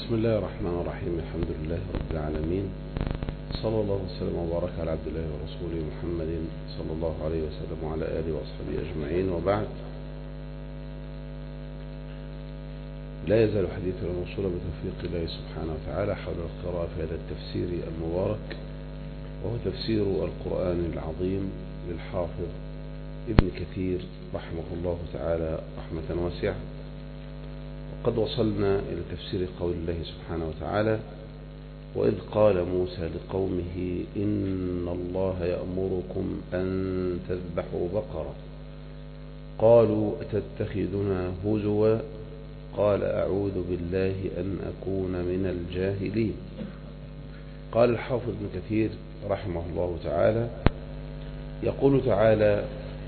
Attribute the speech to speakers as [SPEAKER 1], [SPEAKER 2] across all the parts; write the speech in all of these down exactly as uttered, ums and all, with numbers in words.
[SPEAKER 1] بسم الله الرحمن الرحيم. الحمد لله رب العالمين، صلى الله وسلم وبارك على عبد الله ورسوله محمد صلى الله عليه وسلم وعلى آله وأصحابه أجمعين، وبعد. لا يزال حديثنا موصولا بتوفيق الله سبحانه وتعالى حول القراءة في هذا التفسير المبارك، وهو تفسير القرآن العظيم للحافظ ابن كثير رحمه الله تعالى رحمة واسعة. وقد وصلنا إلى تفسير قول الله سبحانه وتعالى: وإذ قال موسى لقومه إن الله يأمركم أن تذبحوا بقرة قالوا أتتخذنا هزوا قال أعوذ بالله أن أكون من الجاهلين. قال الحافظ ابن كثير رحمه الله تعالى: يقول تعالى: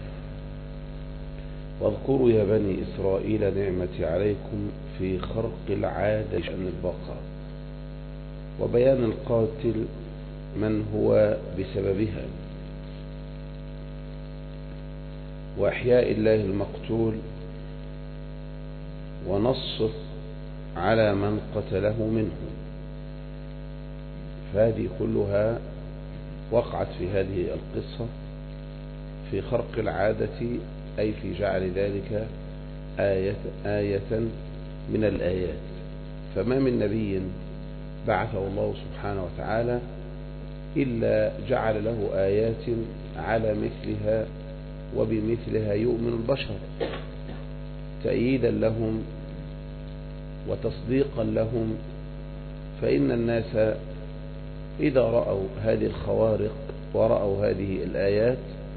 [SPEAKER 1] واذكروا يا بني إسرائيل نعمتي عليكم في خرق العادة شأن البقرة، وبيان القاتل من هو بسببها، وإحياء الله المقتول، ونصه على من قتله منهم. فهذه كلها وقعت في هذه القصة في خرق العادة، أي في جعل ذلك آية, آية من الآيات. فما من نبي بعثه الله سبحانه وتعالى إلا جعل له آيات على مثلها وبمثلها يؤمن البشر، تأييدا لهم وتصديقا لهم. فإن الناس إذا رأوا هذه الخوارق ورأوا هذه الآيات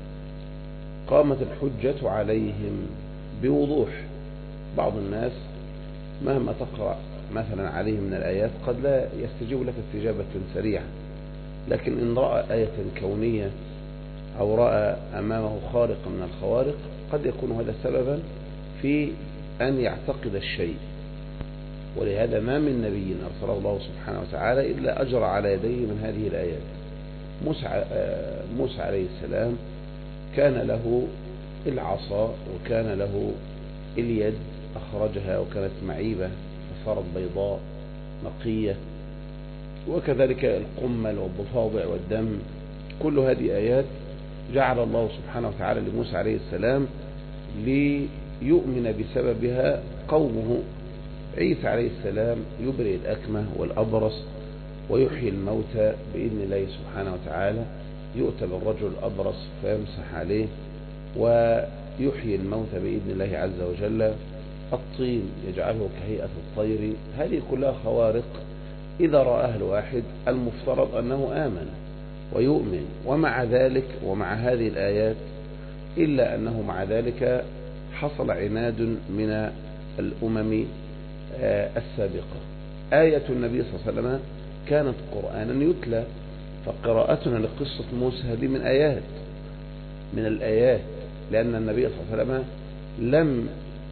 [SPEAKER 1] قامت الحجة عليهم بوضوح. بعض الناس مهما تقرأ مثلا عليه من الآيات قد لا يستجيب لك استجابة سريعة، لكن إن رأى آية كونية أو رأى أمامه خارق من الخوارق قد يكون هذا سببا في أن يعتقد الشيء. ولهذا ما من نبي أرسله الله سبحانه وتعالى إلا أجرى على يديه من هذه الآيات. موسى, موسى عليه السلام كان له العصا وكان له اليد، أخرجها وكانت معيبة فصارت بيضاء نقية، وكذلك القمل والضفادع والدم. كل هذه آيات جعل الله سبحانه وتعالى لموسى عليه السلام ليؤمن بسببها قومه. عيسى عليه السلام يبرئ الأكمه والأبرص ويحيي الموتى بإذن الله سبحانه وتعالى. يؤتى بالرجل الأبرص فيمسح عليه ويحيي الموتى بإذن الله عز وجل. الطين يجعله كهيئة الطير. هذه كلها خوارق إذا رآها الواحد المفترض أنه آمن ويؤمن. ومع ذلك ومع هذه الآيات إلا أنه مع ذلك حصل عناد من الأمم السابقة. آية النبي صلى الله عليه وسلم كانت قرآنا يتلى، فقراءتنا لقصة موسى هذه من آيات من الآيات لأن النبي صلى الله عليه وسلم لم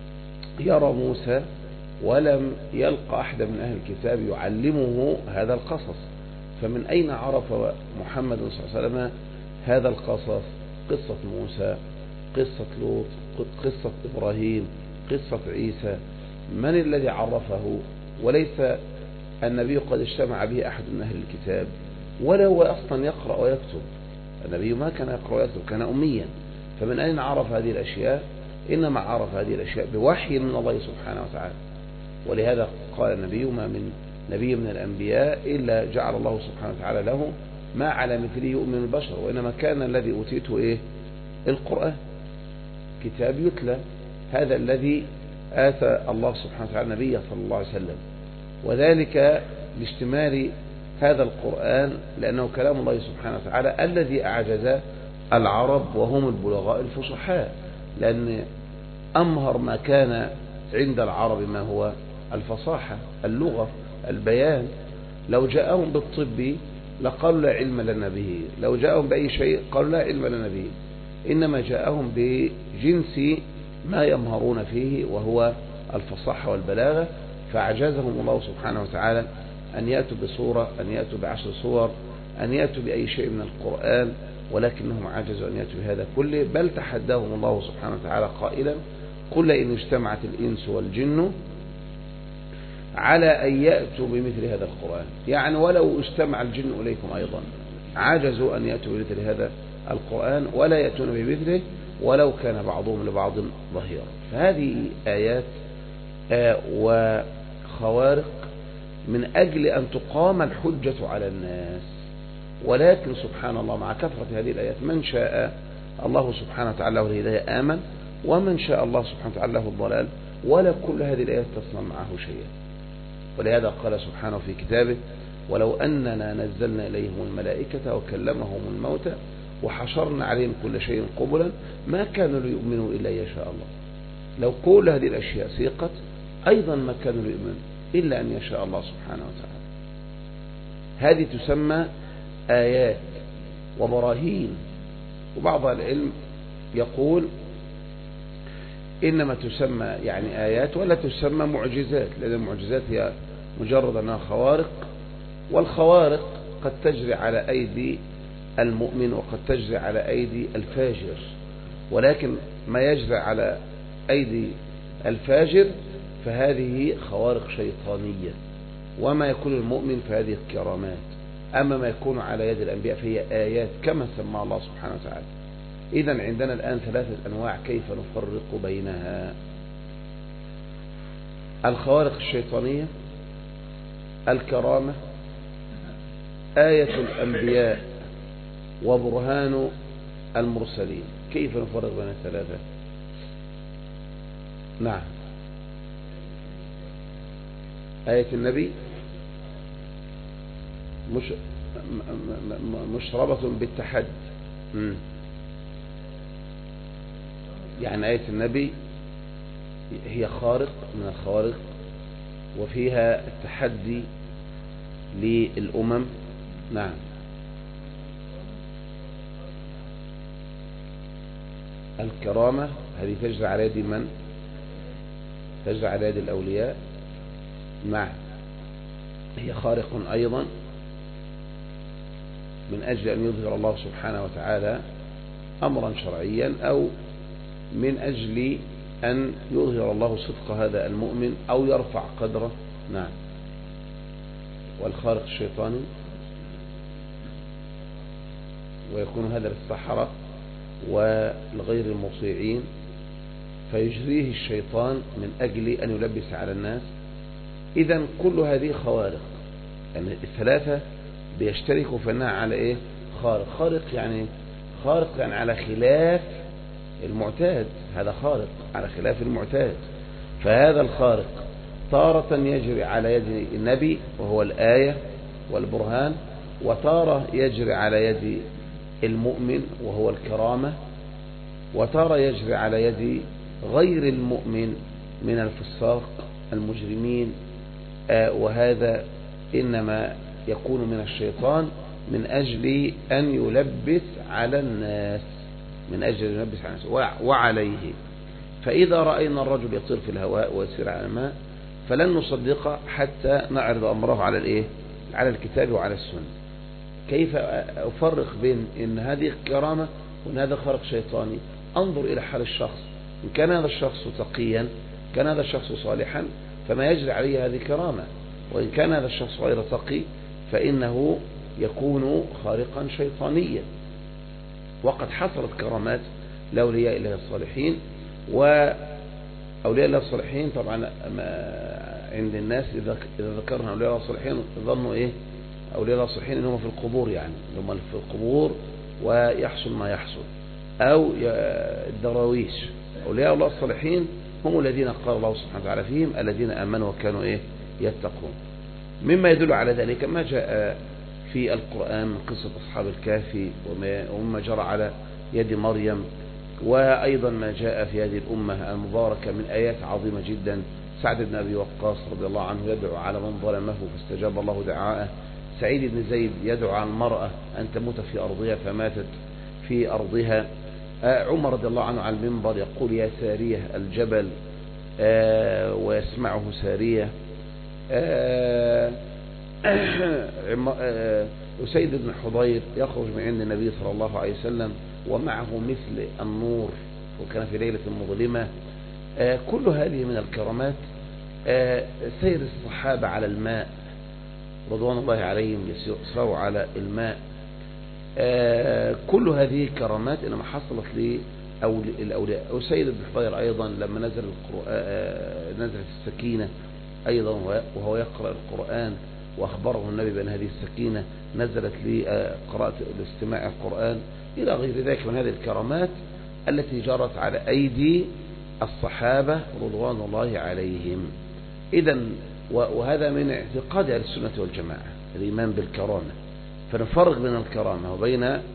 [SPEAKER 1] يرى موسى ولم يلقى أحد من أهل الكتاب يعلمه هذا القصص. فمن أين عرف محمد صلى الله عليه وسلم هذا القصص؟ قصة موسى، قصة لوط، قصة إبراهيم، قصة عيسى. من الذي عرفه؟ وليس النبي قد اجتمع به أحد من أهل الكتاب، ولا هو أصلا يقرأ ويكتب. النبي ما كان يقرأ ويكتب، كان أميا. فمن أين عرف هذه الأشياء؟ إنما عرف هذه الأشياء بوحي من الله سبحانه وتعالى. ولهذا قال النبي: ما من نبي من الأنبياء إلا جعل الله سبحانه وتعالى له ما على مثله يؤمن البشر. وإنما كان الذي أوتيته إيه؟ القرآن، كتاب يتلى. هذا الذي آتى الله سبحانه وتعالى نبيه صلى الله عليه وسلم، وذلك لاشتمال هذا القرآن لأنه كلام الله سبحانه وتعالى الذي أعجز العرب وهم البلغاء الفصحاء. لأن أمهر ما كان عند العرب ما هو الفصاحة، اللغة، البيان. لو جاءهم بالطب لقالوا لا علم لنا به، لو جاءهم بأي شيء قالوا لا علم لنا به. إنما جاءهم بجنس ما يمهرون فيه وهو الفصاحة والبلاغة، فأعجزهم الله سبحانه وتعالى أن يأتوا بصورة، أن يأتوا بعشر صور، أن يأتوا بأي شيء من القرآن، ولكنهم عجزوا أن يأتوا بهذا كله. بل تحداهم الله سبحانه وتعالى قائلا: قل إن اجتمعت الإنس والجن على أن يأتوا بمثل هذا القرآن. يعني ولو اجتمع الجن إليكم أيضا عجزوا أن يأتوا بمثل هذا القرآن ولا يأتون بمثله ولو كان بعضهم لبعض ظهيرا. فهذه آيات آه وخوارق من أجل أن تقام الحجة على الناس. ولكن سبحان الله مع كثرة هذه الآيات من شاء الله سبحانه وتعالى له الهداية آمن، ومن شاء الله سبحانه وتعالى له الضلال، ولا كل هذه الآيات تصنع معه شيئا. ولهذا قال سبحانه في كتابه: ولو أننا نزلنا إليهم الملائكة وكلمهم الموتى وحشرنا عليهم كل شيء قبلا ما كانوا ليؤمنوا إلا يشاء الله. لو كل هذه الأشياء سيقت أيضا ما كانوا ليؤمنوا إلا أن يشاء الله سبحانه وتعالى. هذه تسمى آيات وبراهين. وبعض العلم يقول إنما تسمى يعني آيات ولا تسمى معجزات، لأن المعجزات هي مجرد أنها خوارق، والخوارق قد تجري على أيدي المؤمن وقد تجري على أيدي الفاجر، ولكن ما يجري على أيدي الفاجر فهذه خوارق شيطانية، وما يكون المؤمن فهذه الكرامات. أما ما يكون على يد الأنبياء فهي آيات كما سمى الله سبحانه وتعالى. إذن عندنا الآن ثلاثة أنواع كيف نفرق بينها: الخوارق الشيطانية، الكرامة، آية الأنبياء، وبرهان المرسلين. كيف نفرق بين الثلاثة؟ نعم. آية النبي مش مشربة بالتحدي، يعني آية النبي هي خارق من الخوارق وفيها التحدي للأمم. نعم. الكرامة هذه تجري على يد من؟ تجري على يد الأولياء. نعم. هي خارق أيضا من أجل أن يظهر الله سبحانه وتعالى أمرا شرعيا، أو من أجل أن يظهر الله صدق هذا المؤمن أو يرفع قدره. نعم. والخارق الشيطاني ويكون هذا للسحرة والغير المطيعين، فيجريه الشيطان من أجل أن يلبس على الناس. إذن كل هذه خوارق، يعني الثلاثة بيشتركوا في أنها على إيه؟ خارق. خارق يعني خارق يعني على خلاف المعتاد، هذا خارق على خلاف المعتاد. فهذا الخارق تارة يجري على يد النبي وهو الآية والبرهان، وتارة يجري على يد المؤمن وهو الكرامة، وتارة يجري على يد غير المؤمن من الفساق المجرمين. آه وهذا إنما يكون من الشيطان من أجل أن يلبس على الناس، من أجل أن يلبس على الناس وعليه. فإذا رأينا الرجل يطير في الهواء ويسير على الماء فلن نصدقه حتى نعرض أمره على الإيه؟ على الكتاب وعلى السنة. كيف أفرق بين إن هذه كرامة وإن هذا خارق شيطاني؟ أنظر إلى حال الشخص. إن كان هذا الشخص تقيا، كان هذا الشخص صالحا، فما يجري عليه هذه كرامة. وإن كان هذا الشخص غير تقي فإنه يكون خارقا شيطانيا. وقد حصلت كرامات لأولياء الله الصالحين، وأولياء الله الصالحين طبعا عند الناس إذا ذكرنا أولياء الله الصالحين ظنوا إيه؟ أولياء الله الصالحين إنهم في القبور، يعني هم في القبور ويحصل ما يحصل، أو الدراويش. أولياء الله الصالحين هم الذين قال الله سبحانه وتعالى فيهم الذين آمنوا وكانوا إيه؟ يتقون. مما يدل على ذلك ما جاء في القرآن من قصة أصحاب الكهف وما جرى على يد مريم، وأيضا ما جاء في هذه الأمة المباركة من آيات عظيمة جدا. سعد بن أبي وقاص رضي الله عنه يدعو على من ظلمه فاستجاب الله دعاءه. سعيد بن زيد يدعو على المرأة أن تموت في أرضها فماتت في أرضها. عمر رضي الله عنه على المنبر يقول يا سارية الجبل، ويسمعه سارية. أسيد بن حضير يخرج من عند النبي صلى الله عليه وسلم ومعه مثل النور، وكان في ليلة مظلمة. كل هذه من الكرامات سير الصحابة على الماء رضوان الله عليهم يسيروا على الماء، كل هذه كرامات إنما حصلت للأولياء. وسيد بن حضير أيضا لما نزل القرآن نزلت السكينة أيضا وهو يقرأ القرآن وأخبره النبي بأن هذه السكينة نزلت لقراءة الاستماع القرآن إلى غير ذلك من هذه الكرامات التي جرت على أيدي الصحابة رضوان الله عليهم. إذن وهذا من اعتقاد أهل السنة والجماعة الإيمان بالكرامة، فنفرق بين الكرامة وبين ال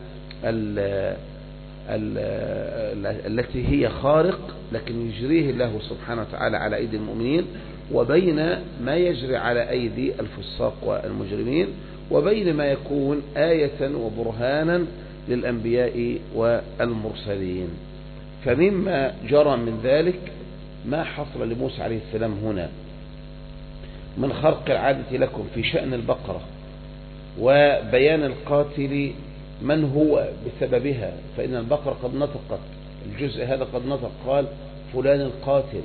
[SPEAKER 1] ال التي هي خارق لكن يجريه الله سبحانه وتعالى على أيدي المؤمنين، وبين ما يجري على أيدي الفساق والمجرمين، وبين ما يكون آية وبرهانا للأنبياء والمرسلين. فمما جرى من ذلك ما حصل لموسى عليه السلام هنا من خرق العادة لكم في شأن البقرة وبيان القاتل من هو بسببها، فإن البقرة قد نطقت، الجزء هذا قد نطق قال فلان القاتل،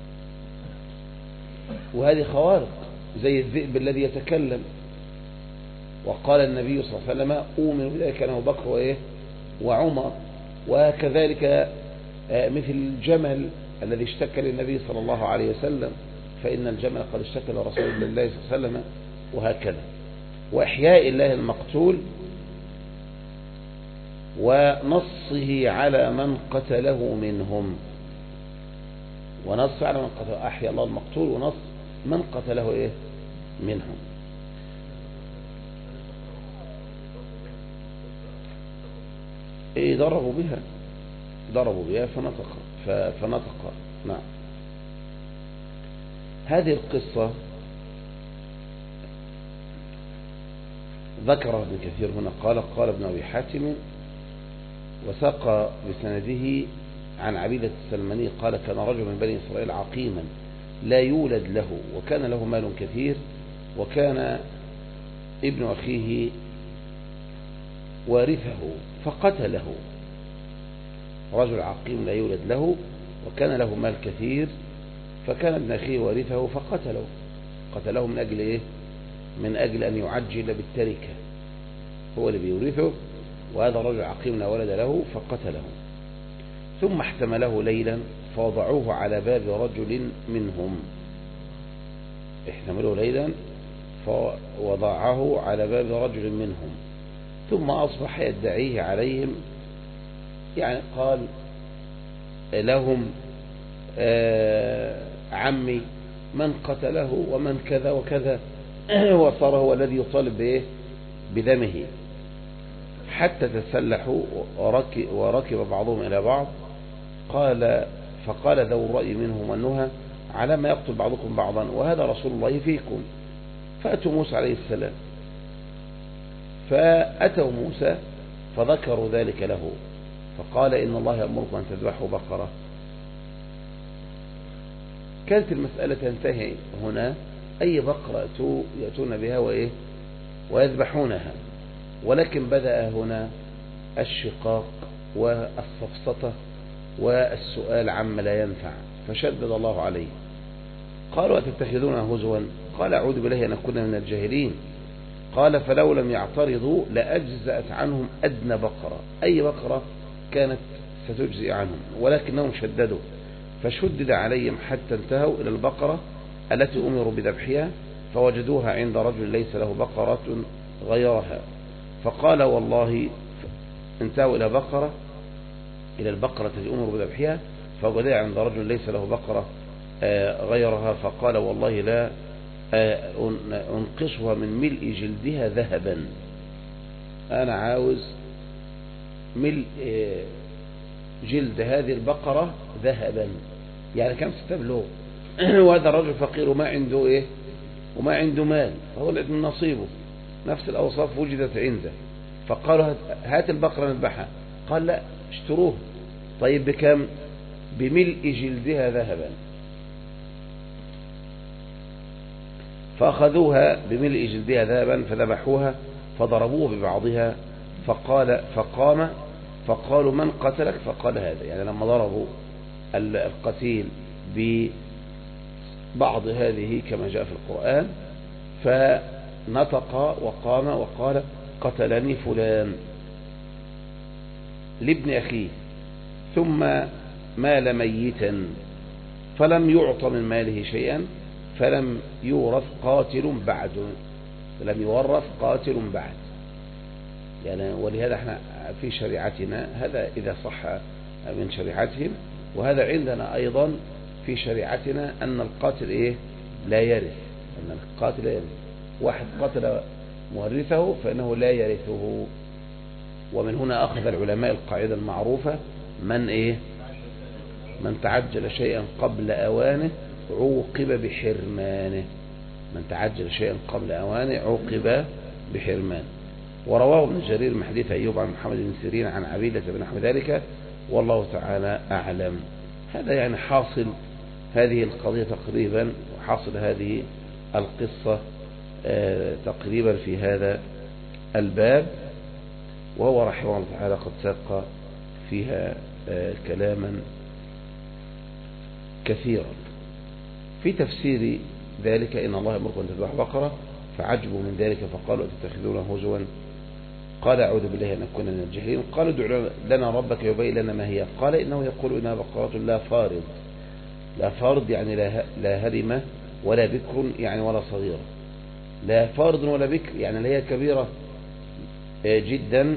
[SPEAKER 1] وهذه خوارق زي الذئب الذي يتكلم. وقال النبي صلى الله عليه وسلم أؤمن بذلك أنه بكر وإيه وعمر. وكذلك مثل الجمل الذي اشتكى للنبي صلى الله عليه وسلم، فإن الجمل قد اشتكى لرسول الله صلى الله عليه وسلم، وهكذا. وإحياء الله المقتول ونصه على من قتله منهم، ونص على من قتله، أحيا الله المقتول ونص من قتله إيه منهم. إيه ضربوا بها ضربوا بها فنطق فنطق نعم. هذه القصة ذكرها ابن كثير هنا، قال قال ابن أبي حاتم وساق بسنده عن عبيدة السلماني قال كان رجل من بني إسرائيل عقيما لا يولد له، وكان له مال كثير، وكان ابن أخيه وارثه فقتله. رجل عقيم لا يولد له وكان له مال كثير، فكان ابن أخيه وارثه فقتله. قتله من أجل إيه؟ من أجل أن يعجل بالتركة، هو اللي بيورثه، وهذا رجل عقيم لا ولد له فقتله. ثم احتمله ليلا فوضعوه على باب رجل منهم، احتمله ليلا فوضعه على باب رجل منهم، ثم أصبح يدعيه عليهم، يعني قال لهم آه عمي من قتله ومن كذا وكذا، وصار هو الذي يطالب بإيه بدمه، حتى تسلحوا وركب, وركب بعضهم إلى بعض. قال فقال ذو الرأي منهم والنهى على ما يقتل بعضكم بعضا وهذا رسول الله فيكم. فأتوا موسى عليه السلام، فأتوا موسى فذكروا ذلك له، فقال إن الله يأمركم أن تذبحوا بقرة. كانت المسألة تنتهي هنا، أي بقرة يأتون بها وإيه ويذبحونها، ولكن بدأ هنا الشقاق والسفسطة والسؤال عما لا ينفع، فشدد الله عليه. قالوا أتتخذون هزوا؟ قال أعوذ بالله أن أكون من الجاهلين. قال فلو لم يعترضوا لأجزأت عنهم أدنى بقرة، أي بقرة كانت ستجزئ عنهم، ولكنهم شددوا، فشدد عليهم حتى انتهوا إلى البقرة التي أمروا بذبحها، فوجدوها عند رجل ليس له بقرة غيرها، فقال والله انتهوا إلى بقرة إلى البقرة التي أمروا بذبحها، فوجدوها عند رجل ليس له بقرة غيرها، فقال والله لا أنقصها من ملء جلدها ذهبا، أنا عاوز ملء جلد هذه البقرة ذهبا، يعني كم ستبلغ. وهذا الرجل فقير وما عنده إيه وما عنده مال، فطلعت من نصيبه نفس الأوصاف وجدت عنده، فقالوا هات البقرة نذبحها، قال لا اشتروه. طيب بكم؟ بملء جلدها ذهبا، فأخذوها بملء جلدها ذهبا فذبحوها فضربوه ببعضها، فقال فقام فقالوا من قتلك؟ فقال هذا، يعني لما ضربوا القتيل بعض هذه كما جاء في القرآن، فنطق وقام وقال قتلني فلان لابن أخيه، ثم مال ميتا فلم يعط من ماله شيئا، فلم يورث قاتل بعد، فلم يورث قاتل بعد. يعني ولهذا احنا في شريعتنا هذا إذا صح من شريعتهم، وهذا عندنا أيضا في شريعتنا أن القاتل إيه لا يرث، أن القاتل لا يرث. واحد قتل مورثه فإنه لا يرثه. ومن هنا أخذ العلماء القاعدة المعروفة: من إيه من تعجل شيئا قبل أوانه عوقب بحرمانه، من تعجل شيئا قبل أوانه عوقب بحرمانه. ورواه ابن جرير من حديث أيوب عن محمد بن سيرين عن عبيدة بن نحو ذلك، والله تعالى أعلم. هذا يعني حاصل هذه القضية تقريبا، وحاصل هذه القصة آه تقريبا في هذا الباب، وهو رحمه الله تعالى قد ساق فيها آه كلاما كثيرا. في تفسير ذلك: إن الله يأمركم أن تذبحوا بقرة فعجبوا من ذلك فقالوا أتتخذونه هزوا، قال أعوذ بالله أن أكون من الجاهلين. قالوا ادع لنا ربك يبين لنا ما هي، قال إنه يقول إنها بقرة لا فارض. لا فارض يعني لا هرمة ولا بكر يعني ولا صغيرة. لا فارض ولا بكر يعني لا هي كبيرة جدا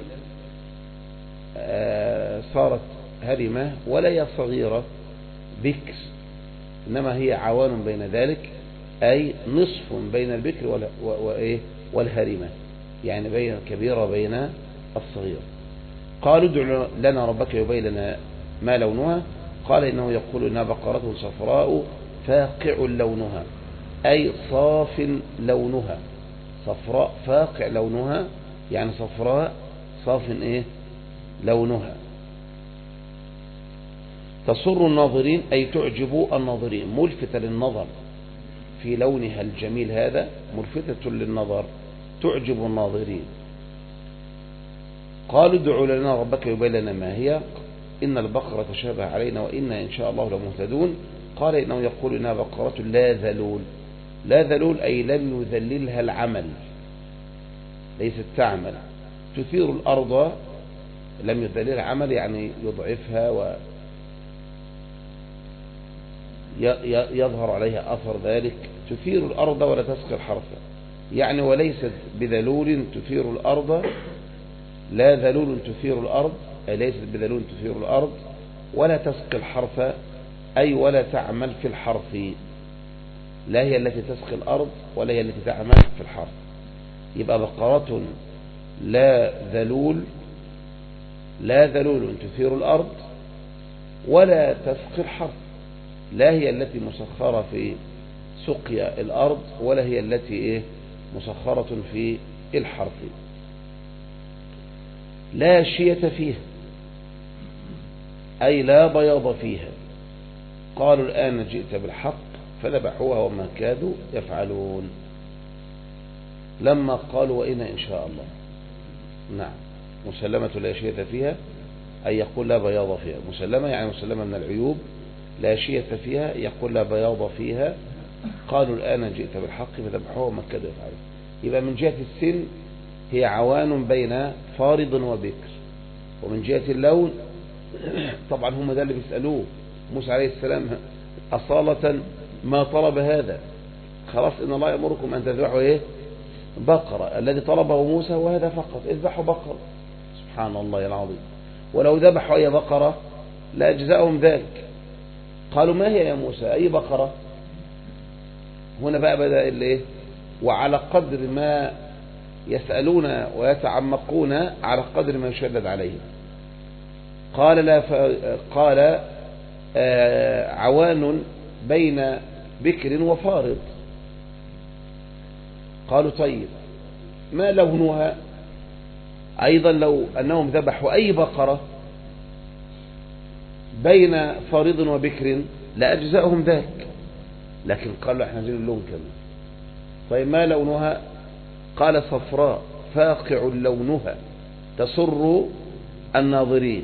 [SPEAKER 1] صارت هرمة، ولا هي صغيرة بكر، إنما هي عوان بين ذلك، أي نصف بين البكر والهرمة، يعني بين الكبيرة بين الصغيرة. قالوا ادع لنا ربك يبين لنا ما لونها، قال إنه يقول إنها بقرة صفراء فاقع لونها، أي صاف لونها. صفراء فاقع لونها يعني صفراء صاف إيه لونها. تسر الناظرين أي تعجب الناظرين، ملفتة للنظر في لونها الجميل، هذا ملفتة للنظر تعجب الناظرين. قالوا ادعوا لنا ربك يبين لنا ما هي، إن البقرة تشابه علينا وإنا إن شاء الله لمهتدون. قال إنه يقول إنها بقرة لا ذلول. لا ذلول أي لم يذللها العمل، ليست تعمل. تثير الأرض، لم يذللها العمل يعني يضعفها ويظهر عليها أثر ذلك. تثير الأرض ولا تسقي الحرث، يعني وليست بذلول تثير الأرض. لا ذلول تثير الأرض أي ليست بذلول تثير الأرض، ولا تسقي الحرث أي ولا تعمل في الحرث. لا هي التي تسقي الأرض ولا هي التي تعمل في الحرث. يبقى بقرة لا ذلول، لا ذلول تثير الأرض ولا تسقي الحرث. لا هي التي مسخرة في سقيا الأرض ولا هي التي إيه مسخرة في الحرث. لا شية فيها أي لا بياض فيها. قالوا الآن جئت بالحق فذبحوها وما كادوا يفعلون. لما قالوا وإنا إن شاء الله، نعم، مسلمة لا شية فيها أي يقول لا بياض فيها. مسلمة يعني مسلمة من العيوب، لا شية فيها يقول لا بياض فيها. قالوا الآن جئت بالحق فذبحوها وما كادوا يفعلون. يبقى من جهة السن هي عوان بين فارض وبكر، ومن جهة اللون طبعا هم ده اللي بيسألوه موسى عليه السلام أصالة ما طلب هذا. خلاص إن الله يأمركم أن تذبحوا إيه بقرة، الذي طلبه موسى وهذا فقط، اذبحوا بقرة. سبحان الله العظيم. ولو ذبحوا أي بقرة لأجزاهم ذلك. قالوا ما هي يا موسى أي بقرة؟ هنا بقى بدأ اللي وعلى قدر ما يسألون ويتعمقون على قدر ما يشدد عليهم. قال لا ف... قال آه عوان بين بكر وفارض. قالوا طيب ما لونها؟ أيضا لو أنهم ذبحوا أي بقرة بين فارض وبكر لأجزاهم ذلك، لكن قالوا احنا عايزين اللون كمان. طيب ما لونها؟ قال صفراء فاقع لونها تسر الناظرين.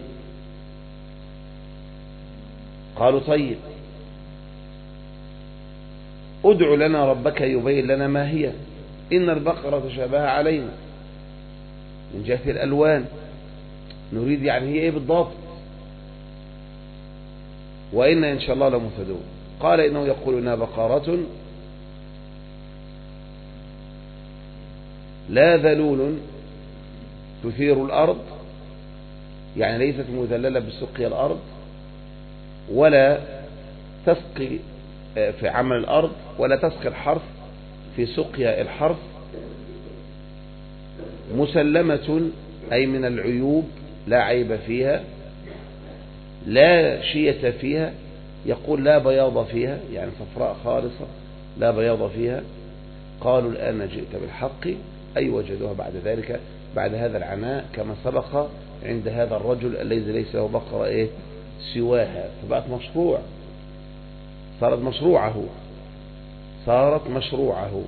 [SPEAKER 1] قالوا طيب ادع لنا ربك يبين لنا ما هي إن البقرة تشابه علينا من جهة الألوان، نريد يعني هي إيه بالضبط، وإن إن شاء الله لمهتدون. قال إنه يقول إنها بقرة لا ذلول تثير الأرض، يعني ليست مذللة بسقي الأرض ولا تسقي في عمل الأرض ولا تسقي الحرث في سقيا الحرث، مسلمة أي من العيوب لا عيب فيها، لا شية فيها، يقول لا بياض فيها يعني صفراء خالصة لا بياض فيها. قالوا الآن جئت بالحق، أي وجدوها بعد ذلك بعد هذا العناء كما سبق عند هذا الرجل الذي ليس له بقرة إيه سواها، فبقت مشروع، صارت مشروعه صارت مشروعه.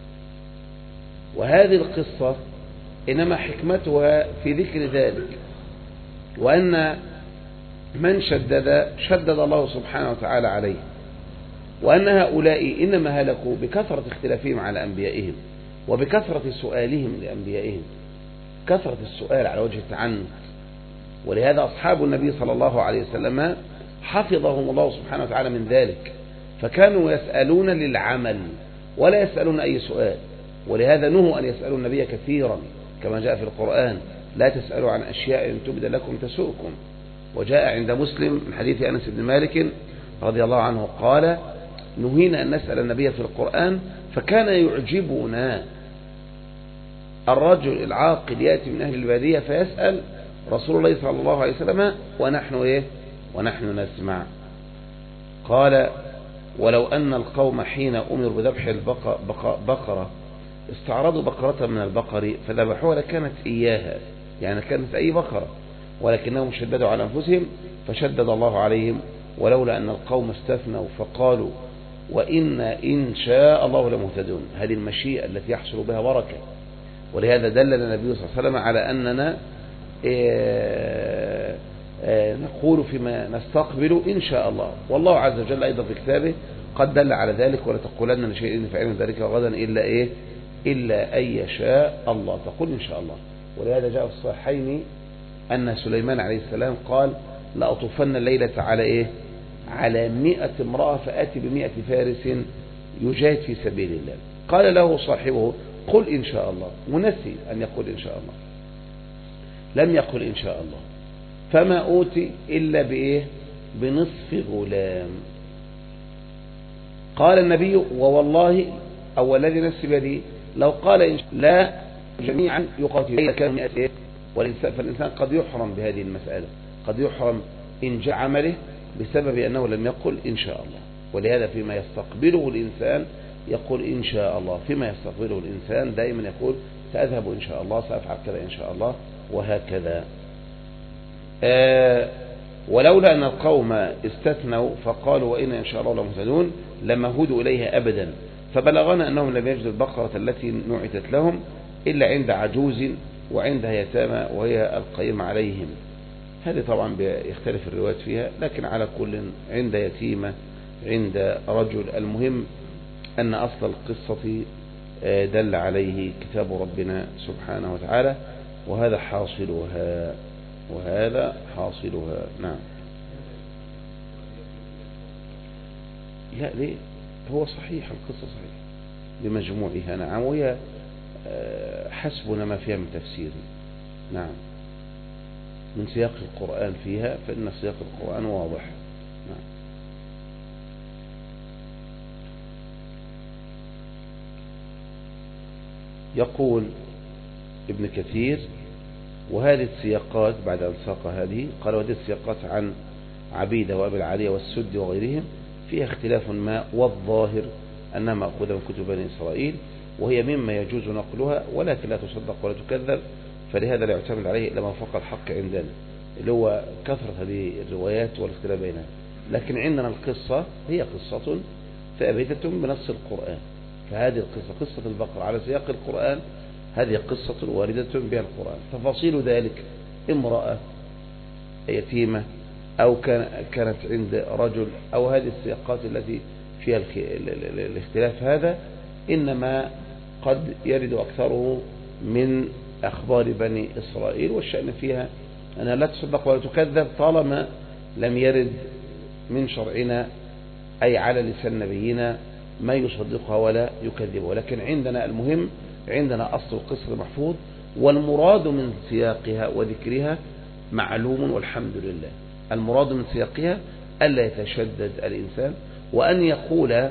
[SPEAKER 1] وهذه القصة إنما حكمتها في ذكر ذلك، وأن من شدد شدد الله سبحانه وتعالى عليه، وأن هؤلاء إنما هلكوا بكثرة اختلافهم على أنبيائهم وبكثرة سؤالهم لأنبيائهم، كثرة السؤال على وجه التعنت. ولهذا أصحاب النبي صلى الله عليه وسلم حفظهم الله سبحانه وتعالى من ذلك، فكانوا يسألون للعمل ولا يسألون أي سؤال. ولهذا نهوا أن يسألوا النبي كثيرا كما جاء في القرآن لا تسألوا عن أشياء إن تبد لكم تسؤكم. وجاء عند مسلم من حديث أنس بن مالك رضي الله عنه قال نهينا أن نسأل النبي في القرآن، فكان يعجبنا الرجل العاقل يأتي من أهل البادية فيسأل رسول الله صلى الله عليه وسلم ونحن إيه ونحن نسمع. قال ولو أن القوم حين أمروا بذبح البقرة استعرضوا بقرة من البقر فذبحوها لكانت إياها، يعني كانت أي بقرة، ولكنهم شددوا على أنفسهم فشدد الله عليهم. ولولا أن القوم استثنوا فقالوا وإنا إن شاء الله لمهتدون، هذه المشيئة التي يحصل بها بركة. ولهذا دلنا النبي صلى الله عليه وسلم على أننا إيه إيه نقول فيما نستقبل إن شاء الله، والله عز وجل أيضا في كتابه قد دل على ذلك ولا تقولن لشيء فعلنا ذلك غدا إلا إيه إلا أن يشاء الله، تقول إن شاء الله. ولهذا جاء في الصحيحين أن سليمان عليه السلام قال لأطوفن الليلة على إيه على مئة امرأة فآتي بمئة فارس يجاهد في سبيل الله. قال له صاحبه قل إن شاء الله، ونسي أن يقول إن شاء الله، لم يقل إن شاء الله، فما أوتي إلا بإيه بنصف غلام. قال النبي ووالله أو الذي نفسي بيده لو قال إن شاء لا جميعا يقاتل كان مئة، فالإنسان قد يحرم بهذه المسألة، قد يحرم إنجاء عمله بسبب أنه لم يقل إن شاء الله. ولهذا فيما يستقبله الإنسان يقول إن شاء الله، فيما يستقبله الإنسان دائما يقول سأذهب إن شاء الله، سأفعل كذا إن شاء الله، وهكذا. آه ولولا أن القوم استثنوا فقالوا وإن إن شاء الله لمهتدون لما هدوا إليها أبدا، فبلغنا أنهم لم يجدوا البقرة التي نعتت لهم إلا عند عجوز وعندها يتامى وهي القيم عليهم. هذه طبعا يختلف الروايات فيها، لكن على كل عند يتيمة عند رجل، المهم أن أصل القصة دل عليه كتاب ربنا سبحانه وتعالى، وهذا حاصلها وهذا حاصلها. نعم. لا ليه هو صحيح، القصة صحيح بمجموعها. نعم. وهي حسبنا ما فيها من تفسير. نعم. من سياق القرآن فيها، فإن سياق القرآن واضح. نعم. يقول ابن كثير وهذه السياقات بعد أن ساق هذه قال وهذه السياقات عن عبيدة وأبي العالية والسد وغيرهم فيها اختلاف ما، والظاهر أنها مأخوذة من كتب بني إسرائيل، وهي مما يجوز نقلها ولكن لا تصدق ولا تكذب، فلهذا لا يعتمد عليه إلا ما فوق الحق عندنا، اللي هو كثرة هذه الروايات والاختلاف بينها. لكن عندنا القصة هي قصة ثابتة بنص القرآن، فهذه القصة قصة البقرة على سياق القرآن، هذه قصة واردة بها القرآن. تفاصيل ذلك امرأة يتيمة أو كانت عند رجل أو هذه السياقات التي فيها الاختلاف هذا، إنما قد يرد أكثره من أخبار بني إسرائيل، والشأن فيها أنها لا تصدق ولا تكذب طالما لم يرد من شرعنا أي على لسان نبينا ما يصدقها ولا يكذبها. ولكن عندنا المهم، عندنا أصل القصة محفوظ، والمراد من سياقها وذكرها معلوم والحمد لله. المراد من سياقها ألا يتشدد الإنسان، وأن يقول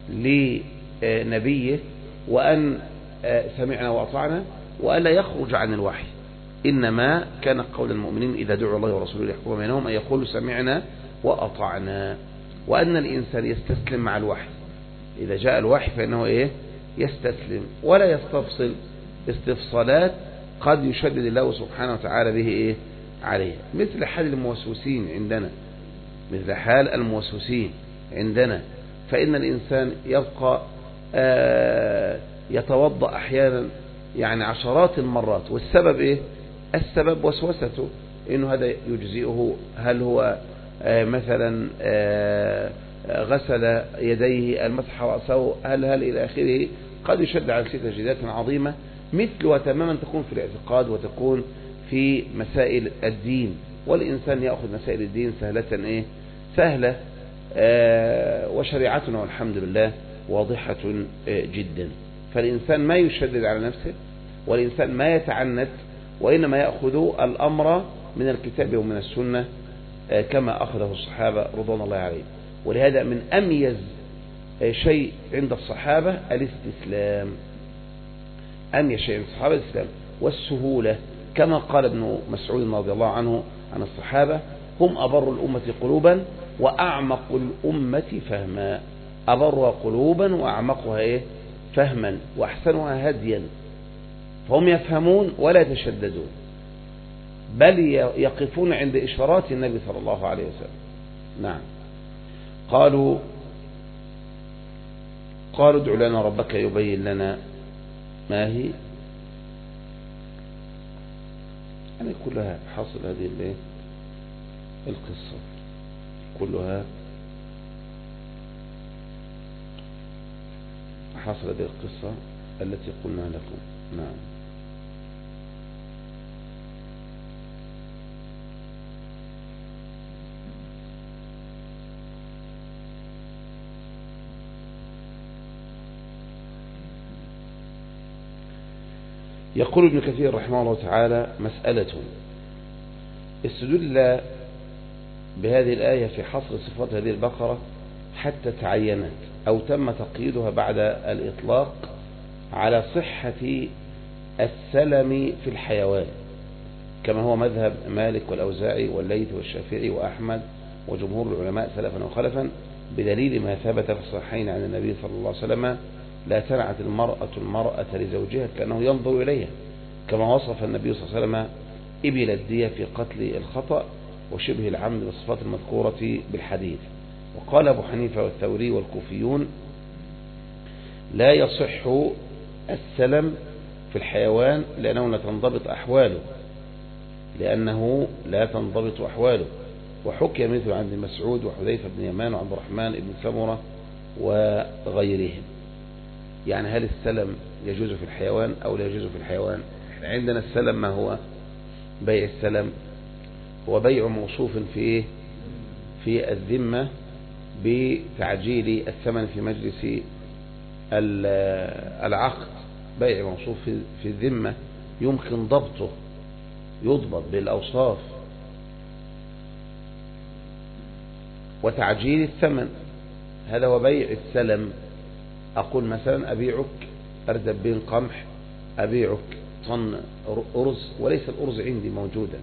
[SPEAKER 1] لنبيه وأن سمعنا وأطعنا، وألا يخرج عن الوحي. إنما كان قول المؤمنين إذا دعوا الله ورسوله ليحكم بينهم أن يقولوا سمعنا وأطعنا، وأن الإنسان يستسلم مع الوحي. إذا جاء الوحي فإنه إيه؟ يستسلم ولا يستفصل استفصالات قد يشدد الله سبحانه وتعالى به إيه؟ عليه، مثل حال الموسوسين عندنا، مثل حال الموسوسين عندنا. فإن الإنسان يبقى آه يتوضأ أحيانا يعني عشرات المرات، والسبب إيه؟ السبب وسوسته، إنه هذا يجزئه. هل هو آه مثلا آه غسل يديه، المسح رأسه، هل هل إلى آخره، قد يشد على تشديدات عظيمة مثلها تماما تكون في الاعتقاد وتكون في مسائل الدين. والإنسان يأخذ مسائل الدين سهلة إيه؟ سهلة. آه وشريعتنا والحمد لله واضحة آه جدا. فالإنسان ما يشدد على نفسه، والإنسان ما يتعنت، وإنما يأخذ الأمر من الكتاب ومن السنة آه كما أخذه الصحابة رضوان الله عليهم. ولهذا من أميز آه شيء عند الصحابة الاستسلام. أميز شيء عند الصحابة الاستسلام والسهولة، كما قال ابن مسعود رضي الله عنه عن الصحابة: هم أبر الأمة قلوبا وأعمق الأمة فهما. أبرها قلوبا وأعمقها إيه؟ فهما، وأحسنها هديا. فهم يفهمون ولا يتشددون، بل يقفون عند إشارات النبي صلى الله عليه وسلم. نعم. قالوا قالوا ادع لنا ربك يبين لنا ما هي. يعني كلها حاصل هذه القصة كلها حاصل هذه القصة التي قلنا لكم. نعم. يقول ابن كثير رحمه الله تعالى: مسألة استدل بهذه الآية في حصر صفات هذه البقرة حتى تعينت أو تم تقييدها بعد الإطلاق على صحة السلم في الحيوان، كما هو مذهب مالك والأوزاعي والليث والشافعي وأحمد وجمهور العلماء سلفا وخلفا، بدليل ما ثبت في الصحيحين عن النبي صلى الله عليه وسلم: لا تنعت المرأة المرأة لزوجها كأنه ينظر إليها، كما وصف النبي صلى الله عليه وسلم إبل الدية في قتل الخطأ وشبه العمد بالصفات المذكورة بالحديث. وقال أبو حنيفة والثوري والكوفيون: لا يصح السلم في الحيوان لأنه لا تنضبط أحواله لأنه لا تنضبط أحواله. وحكي مثل عن ابن مسعود وحذيفة بن يمان وعبد الرحمن بن سمرة وغيرهم. يعني هل السلم يجوز في الحيوان أو لا يجوز في الحيوان؟ عندنا السلم ما هو؟ بيع السلم هو بيع موصوف في في الذمة بتعجيل الثمن في مجلس العقد. بيع موصوف في الذمة يمكن ضبطه، يضبط بالأوصاف، وتعجيل الثمن هذا هو بيع السلم. أقول مثلا أبيعك أردبين قمح، أبيعك طن أرز، وليس الأرز عندي موجودا.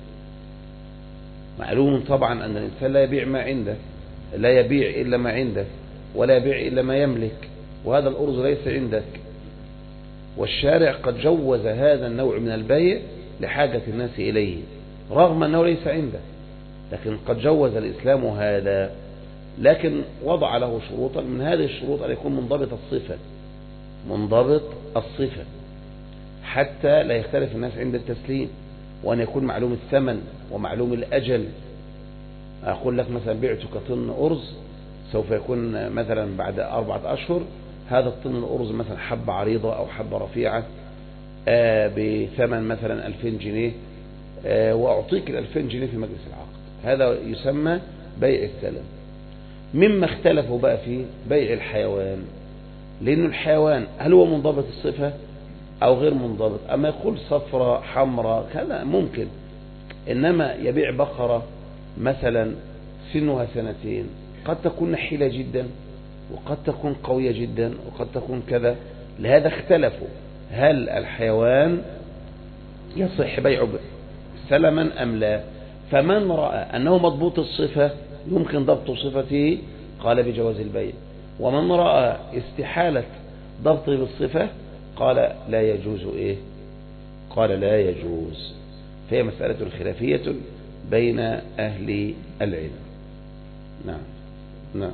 [SPEAKER 1] معلوم طبعا أن الإنسان لا يبيع ما عنده، لا يبيع إلا ما عنده، ولا يبيع إلا ما يملك، وهذا الأرز ليس عندك. والشارع قد جوز هذا النوع من البيع لحاجة الناس إليه رغم أنه ليس عنده، لكن قد جوز الإسلام هذا، لكن وضع له شروطا. من هذه الشروط أن يكون منضبط الصفة، منضبط الصفة حتى لا يختلف الناس عند التسليم، وأن يكون معلوم الثمن ومعلوم الأجل. أقول لك مثلا بعتك طن أرز سوف يكون مثلا بعد أربعة أشهر هذا الطن الأرز مثلا حبة عريضة أو حبة رفيعة بثمن مثلا ألفين جنيه، وأعطيك الألفين جنيه في مجلس العقد. هذا يسمى بيع السلم. مما اختلفوا بقى فيه بيع الحيوان، لأن الحيوان هل هو منضبط الصفة أو غير منضبط؟ أما يقول صفرة حمراء كذا ممكن، إنما يبيع بقرة مثلا سنها سنتين قد تكون نحيلة جدا وقد تكون قوية جدا وقد تكون كذا. لهذا اختلفوا هل الحيوان يصح بيعه سلما أم لا. فمن رأى أنه مضبوط الصفة يمكن ضبط صفته قال بجواز البيع، ومن رأى استحالة ضبطه بالصفة قال لا يجوز إيه قال لا يجوز. فهي مسألة خلافية بين أهل العلم. نعم نعم.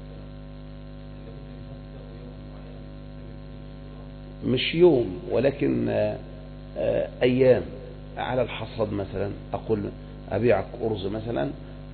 [SPEAKER 1] مش يوم ولكن أيام على الحصاد. مثلا أقول أبيعك أرز مثلا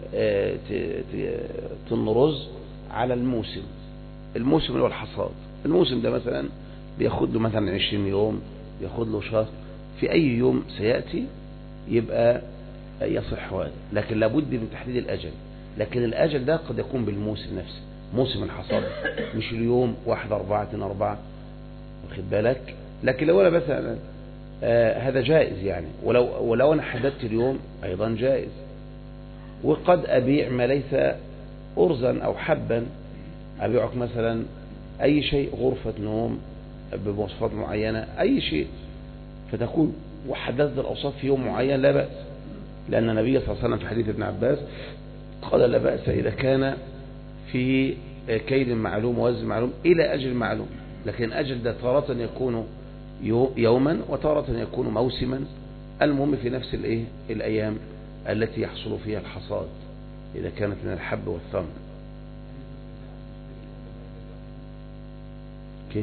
[SPEAKER 1] طن رز على الموسم، الموسم اللي هو الحصاد. الموسم ده مثلا بياخد له مثلا عشرين يوم، ياخد له شهر، في أي يوم سيأتي يبقى يصح هذا. لكن لابد من تحديد الأجل، لكن الأجل ده قد يكون بالموسم نفسه، موسم الحصاد، مش اليوم واحد أربعة اتنين أربعة، واخد بالك. لكن لو أنا مثلا آه هذا جائز يعني، ولو, ولو أنا حددت اليوم أيضا جائز. وقد أبيع ما ليس أرزا أو حبا، أبيعك مثلا أي شيء، غرفة نوم بمواصفات معينة، أي شيء، فتكون وحددت الأوصاف في يوم معين لا بأس. لأن النبي صلى الله عليه وسلم في حديث ابن عباس قال لا بأس إذا كان في كيل معلوم ووزن معلوم إلى أجل معلوم. لكن أجل ده تارة يكون يوما وتارة يكون موسما، المهم في نفس الإيه الأيام التي يحصل فيها الحصاد إذا كانت من الحب والثمر. كيف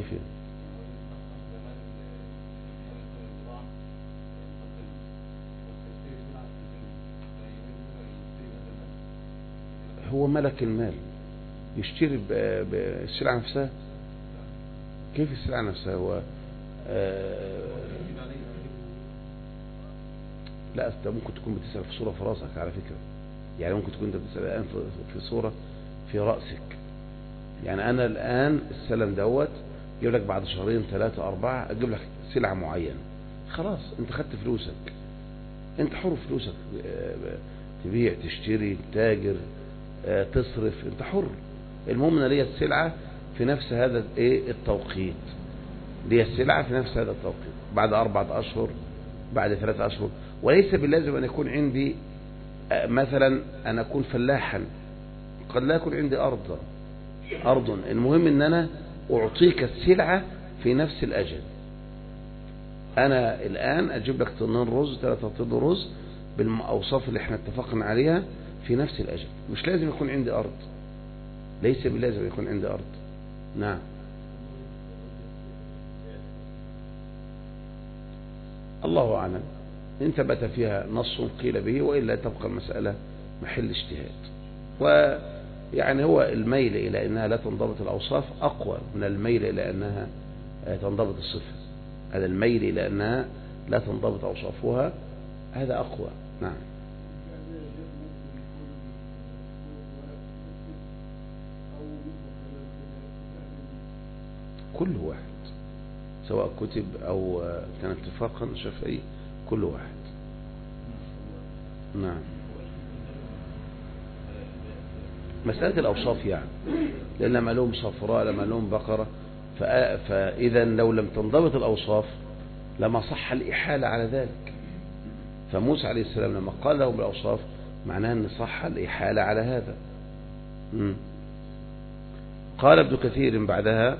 [SPEAKER 1] هو ملك المال يشتري بالسلعة نفسها؟ كيف السلعة نفسها؟ هو آه لا أنت ممكن تكون بتسأل في صورة في رأسك على فكرة، يعني ممكن تكون أنت بتسأل الآن في صورة في رأسك. يعني أنا الآن السلم دوت أجيب لك بعد شهرين ثلاثة أربعة أجيب لك سلعة معينة، خلاص أنت خدت فلوسك، أنت حر فلوسك، تبيع تشتري تاجر تصرف، أنت حر. المهم أن لي السلعة في نفس هذا ايه التوقيت، لي السلعة في نفس هذا التوقيت بعد أربعة أشهر بعد ثلاثة أشهر. وليس باللازم أن يكون عندي مثلا أن أكون فلاحا، قد لا يكون عندي أرض أرض المهم أن أنا أعطيك السلعة في نفس الأجل. أنا الآن أجيب لك طنين رز ثلاثة طن رز بالأوصاف اللي احنا اتفقنا عليها في نفس الأجل. مش لازم يكون عندي أرض، ليس باللازم يكون عندي أرض. نعم. الله أعلم، إن ثبت فيها نص قيل به، وإلا تبقى المسألة محل اجتهاد. ويعني هو الميل إلى أنها لا تنضبط الأوصاف أقوى من الميل إلى أنها تنضبط الصفة. هذا الميل إلى أنها لا تنضبط أوصافها هذا أقوى. نعم. كل واحد سواء كتب أو كان اتفاقا شفعي، كل واحد. نعم. مسألة الأوصاف يعني، لأن لما لهم صفراء لما لهم بقرة، فإذا لو لم تنضبط الأوصاف لما صح الإحالة على ذلك. فموسى عليه السلام لما قال له بالأوصاف معناه أن صح الإحالة على هذا. م. قال ابن كثير بعدها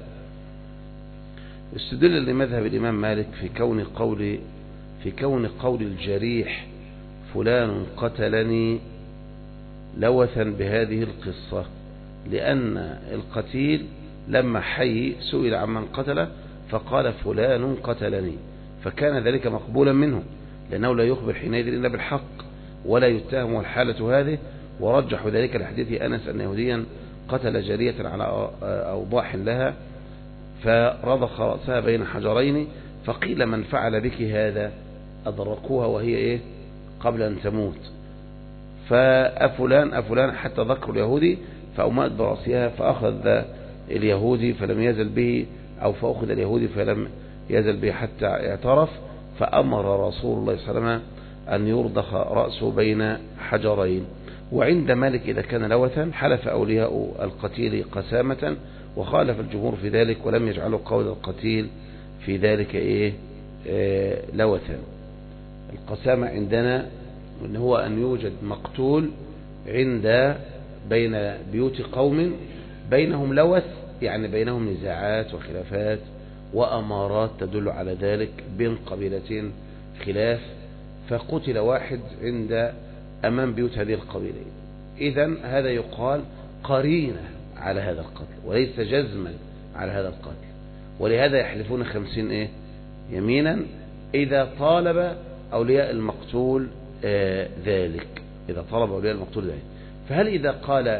[SPEAKER 1] استدل لمذهب الإمام مالك في كون قول في كون قول الجريح فلان قتلني لوثا بهذه القصة، لأن القتيل لما حي سئل عمن قتله فقال فلان قتلني، فكان ذلك مقبولا منه لأنه لا يخبر حينئذ إلا بالحق ولا يتهم الحالة هذه. ورجحوا ذلك لحديث أنس أن يهوديا قتل جارية على أوضاح لها فرضخ رأسها بين حجرين، فقيل من فعل بك هذا؟ أدركوها وهي إيه قبل أن تموت، فأفلان أفلان حتى ذكروا اليهودي، فأمات برأسها، فأخذ اليهودي فلم يزل به، أو فأخذ اليهودي فلم يزل به حتى اعترف، فأمر رسول الله صلى الله عليه وسلم أن يرضخ رأسه بين حجرين. وعند مالك إذا كان لوثا حلف أولياء القتيل قسامة، وخالف الجمهور في ذلك ولم يجعلوا قول القتيل في ذلك إيه آه لوثا. القسامة عندنا إن هو أن يوجد مقتول عند بين بيوت قوم بينهم لوث، يعني بينهم نزاعات وخلافات وأمارات تدل على ذلك، بين قبيلتين خلاف، فقتل واحد عند أمام بيوت هذه القبيلة، إذن هذا يقال قرينة على هذا القتل وليس جزما على هذا القتل. ولهذا يحلفون خمسين إيه يمينا إذا طالب أولياء المقتول آه ذلك، إذا طلب أولياء المقتول ذلك. فهل إذا قال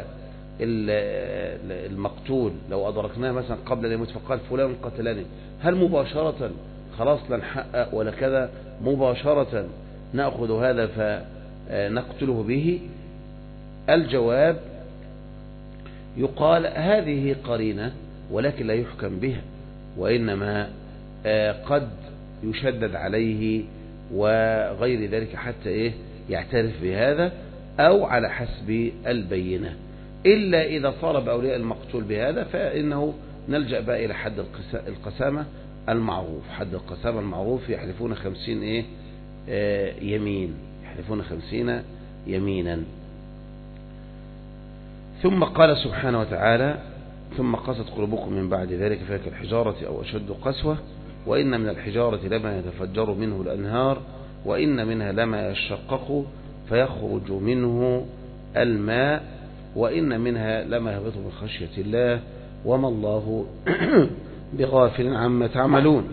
[SPEAKER 1] المقتول لو أدركناه مثلا قبل أن يموت فقال فلان قتلني، هل مباشرة خلاص لا نحقق ولا كذا، مباشرة نأخذ هذا فنقتله به؟ الجواب يقال هذه قرينة ولكن لا يحكم بها، وإنما قد يشدد عليه وغير ذلك حتى إيه يعترف بهذا، أو على حسب البينة. إلا إذا طالب أولياء المقتول بهذا فإنه نلجأ بقى إلى حد القسامة المعروف. حد القسامة المعروف يحلفون خمسين إيه آه يمين، يحلفون خمسين يمينا. ثم قال سبحانه وتعالى ثم قست قلوبكم من بعد ذلك فهي كالحجارة أو أشد قسوة، وإن من الحجارة لما يتفجر منه الأنهار، وإن منها لما يشقق فيخرج منه الماء، وإن منها لما يهبط من خشية الله وما الله بغافل عما تعملون.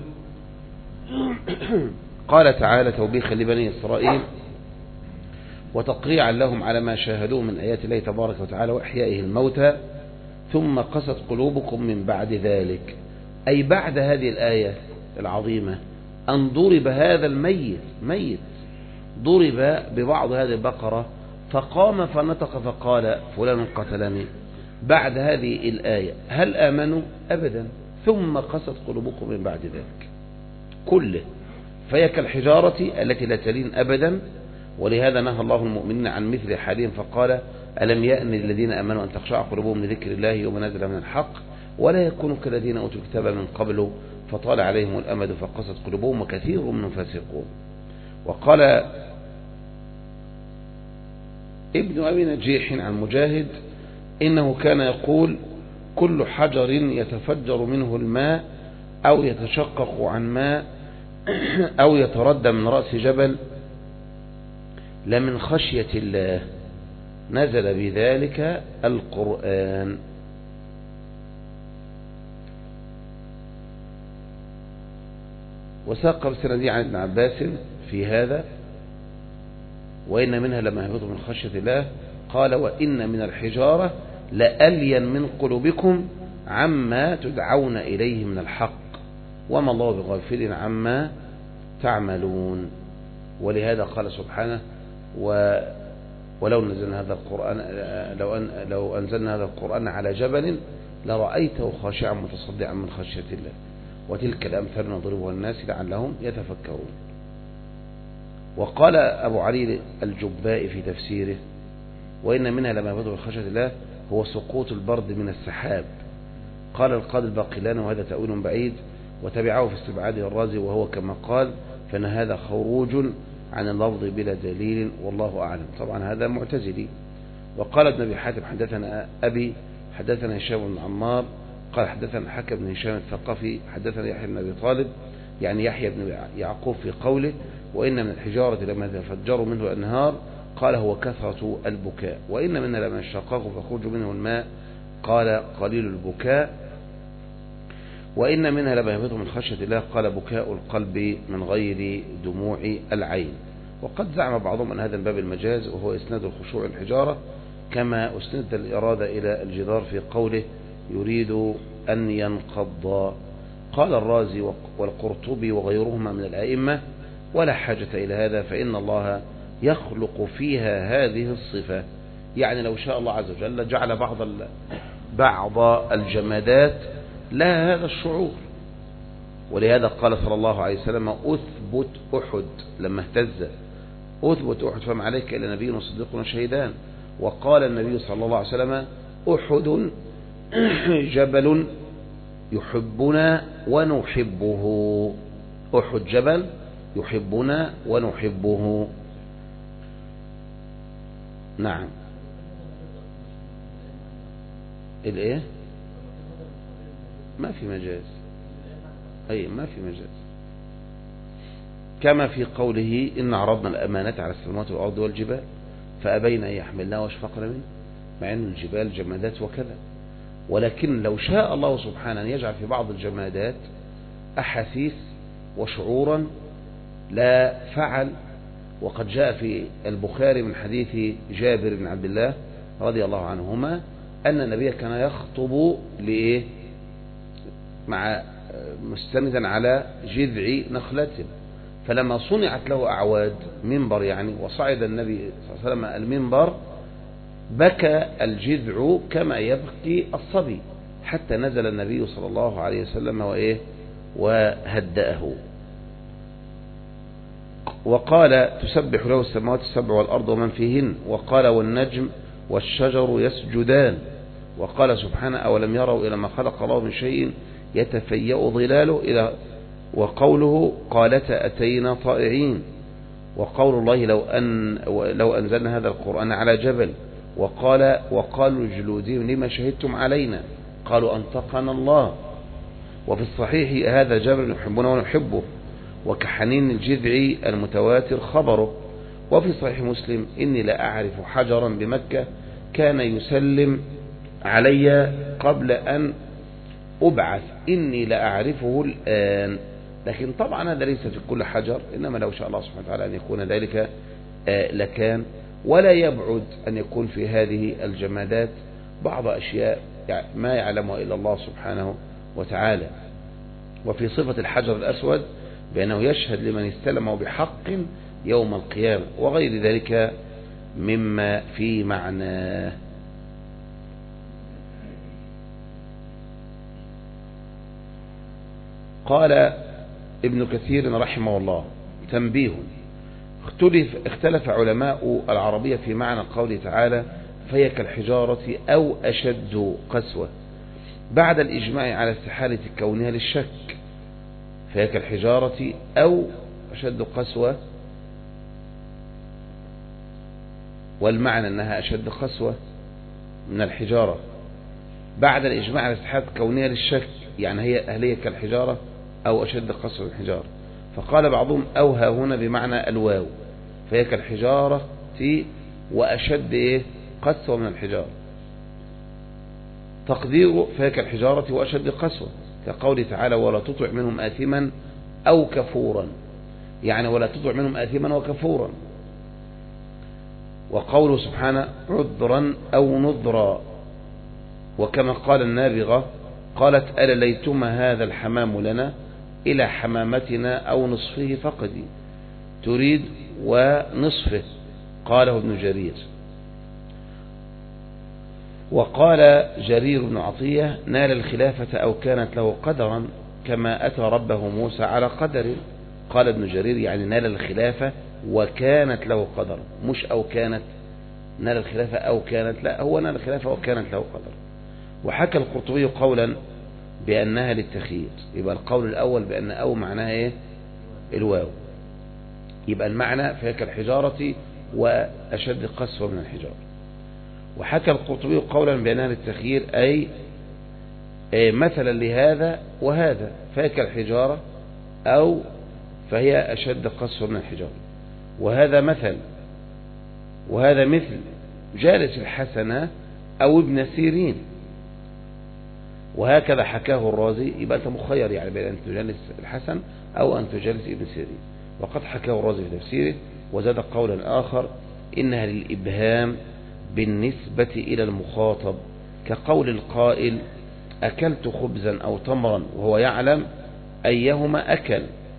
[SPEAKER 1] قال تعالى توبيخا لبني إسرائيل وتقريعا لهم على ما شاهدوه من آيات الله تبارك وتعالى وإحيائه الموتى، ثم قست قلوبكم من بعد ذلك، أي بعد هذه الآية العظيمة أن ضرب هذا الميت ميت ضرب ببعض هذه البقرة فقام فنطق فقال فلان قتلني. بعد هذه الآية هل آمنوا؟ أبدا. ثم قست قلوبكم من بعد ذلك كله، فهي كالحجارة التي لا تلين أبدا. ولهذا نهى الله المؤمنين عن مثل حالهم فقال ألم يأن للذين آمنوا أن تخشع قلوبهم لذكر الله يوم نزل من الحق ولا يكونوا كالذين أوتوا الكتاب من قبل فطال عليهم الأمد فقست قلوبهم وكثير منهم فاسقون. وقال ابن أبي نجيح عن مجاهد إنه كان يقول كل حجر يتفجر منه الماء أو يتشقق عن ماء أو يتردى من رأس جبل لمن خشية الله نزل بذلك القرآن. وساق بسندي عن ابن عباس في هذا وإن منها لما يهبط من خشية الله، قال وإن من الحجارة لألين من قلوبكم عما تدعون إليه من الحق وما الله بغافل عما تعملون. ولهذا قال سبحانه و ولو نزلنا هذا القرآن لو, أن لو أنزلنا هذا القرآن على جبل لرأيته خاشعا متصدعا من خشية الله وتلك الأمثال نضربها الناس لعلهم يتفكرون. وقال أبو علي الجبائي في تفسيره وإن منها لما يهبط من خشية الله هو سقوط البرد من السحاب. قال القاضي الباقلاني وهذا تأويل بعيد وتبعه في استبعاده الرازي وهو كما قال فإن هذا خروج عن اللفظ بلا دليل والله أعلم. طبعا هذا معتزلي. وقال ابن أبي حاتم حدثنا أبي حدثنا هشام بن عمار قال حدثنا حكم بن هشام الثقفي حدثنا يحيى بن أبي طالب يعني يحيى بن يعقوب في قوله وإن من الحجارة لما يتفجر منه الأنهار قال هو كثرة البكاء، وإن منها لما يشقق فيخرج منه الماء قال قليل البكاء، وإن منها لما يهبط من خشية الله قال بكاء القلب من غير دموع العين. وقد زعم بعضهم أن هذا من باب المجاز وهو إسناد الخشوع الحجارة كما أسند الإرادة إلى الجدار في قوله يريد أن ينقض. قال الرازي والقرطبي وغيرهما من الأئمة ولا حاجة إلى هذا، فإن الله يخلق فيها هذه الصفة. يعني لو شاء الله عز وجل جعل بعض بعض الجمادات لها هذا الشعور. ولهذا قال صلى الله عليه وسلم أثبت أحد لما اهتز، أثبت أحد فما عليك إلا نبي وصديق وشهيدان. وقال النبي صلى الله عليه وسلم أحد جبل يحبنا ونحبه، أحد جبل يحبنا ونحبه. نعم. الايه؟ ما في مجاز، اي ما في مجاز، كما في قوله إن عرضنا الأمانة على السماوات والأرض والجبال فأبين أن يحملنها واشفقن منه، مع أن الجبال جمادات وكذا. ولكن لو شاء الله سبحانه أن يجعل في بعض الجمادات أحاسيس وشعورا لا فعل. وقد جاء في البخاري من حديث جابر بن عبد الله رضي الله عنهما أن النبي كان يخطب لإيه مع مستندا على جذع نخلة، فلما صنعت له أعواد منبر يعني وصعد النبي صلى الله عليه وسلم المنبر بكى الجذع كما يبكي الصبي، حتى نزل النبي صلى الله عليه وسلم وإيه وهدأه. وقال تسبح له السماوات السبع والأرض ومن فيهن. وقال والنجم والشجر يسجدان. وقال سبحانه أولم يروا إلى ما خلق الله من شيء يتفيأ ظلاله إلى وقوله قالت أتينا طائعين. وقول الله لو أن لو أنزلنا هذا القرآن على جبل. وقال وقالوا لجلودهم لما شهدتم علينا قالوا أنطقنا الله. وفي الصحيح هذا جبل يحبنا ونحبه وكحنين الجذع المتواتر خبره. وفي صحيح مسلم إني لا أعرف حجرا بمكة كان يسلم علي قبل أن أبعث إني لا أعرفه الآن. لكن طبعا هذا ليس في كل حجر، إنما لو شاء الله سبحانه وتعالى أن يكون ذلك لكان. ولا يبعد أن يكون في هذه الجمادات بعض أشياء ما يعلمها إلا الله سبحانه وتعالى. وفي صفة الحجر الأسود بأنه يشهد لمن استلمه بحق يوم القيامة وغير ذلك مما في معناه. قال ابن كثير رحمه الله تنبيه: اختلف, اختلف علماء العربية في معنى قوله تعالى فهي كالحجارة أو أشد قسوة بعد الإجماع على استحالة كونها للشك. فهي كالحجارة أو أشد قسوة، والمعنى أنها أشد قسوة من الحجارة بعد الإجماع على استحالة كونها للشك، يعني هي هل هي كالحجارة أو أشد قسوة من الحجارة. فقال بعضهم أوها هنا بمعنى الواو، فهي كالحجارة وأشد إيه قسوة من الحجارة. تقديره فهي كالحجارة وأشد قسوة كقوله تعالى ولا تطع منهم آثما أو كفورا، يعني ولا تطع منهم آثما وكفورا. وقوله سبحانه عذرا أو نذرا. وكما قال النابغة قالت ألا ليتما هذا الحمام لنا إلى حمامتنا أو نصفه فقدي، تريد ونصفه، قاله ابن جرير. وقال جرير بن عطية نال الخلافة أو كانت له قدرا كما أتى ربه موسى على قدر. قال ابن جرير يعني نال الخلافة وكانت له قدرا، مش أو كانت نال الخلافة أو كانت، لا هو نال الخلافة وكانت له قدرا. وحكى القرطبي قولا بأنها للتخيير، يبقى القول الأول بأن أو معناها إيه الواو، يبقى المعنى فهي كالحجارة وأشد قسوة من الحجارة. وحكى القرطبي قولا بأنها للتخيير أي مثلا لهذا وهذا، فهي كالحجارة أو فهي أشد قسوة من الحجارة. وهذا مثل وهذا مثل جالس الحسن أو ابن سيرين، وهكذا حكاه الرازي. يبقى أنت مخير يعني بين أن تجلس الحسن أو أن تجلس ابن سيرين. وقد حكاه الرازي في تفسيره وزاد قولا آخر إنها للإبهام بالنسبة إلى المخاطب، كقول القائل أكلت خبزا أو تمرا وهو يعلم أيهما أكل،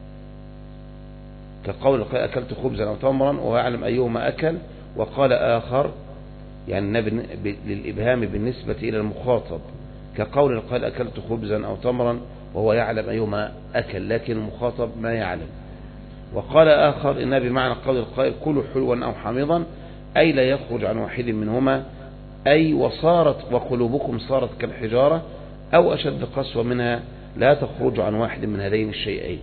[SPEAKER 1] كقول القائل أكلت خبزا أو تمرا وهو يعلم أيهما أكل. وقال آخر يعني للإبهام بالنسبة إلى المخاطب، كقول القائل أكلت خبزا أو تمرا وهو يعلم أيهما أكل لكن المخاطب ما يعلم. وقال آخر إن بمعنى قول القائل كلوا حلوا أو حامضا، أي لا يخرج عن واحد منهما، أي وصارت وقلوبكم صارت كالحجارة أو أشد قسوة منها لا تخرج عن واحد من هذين الشيئين.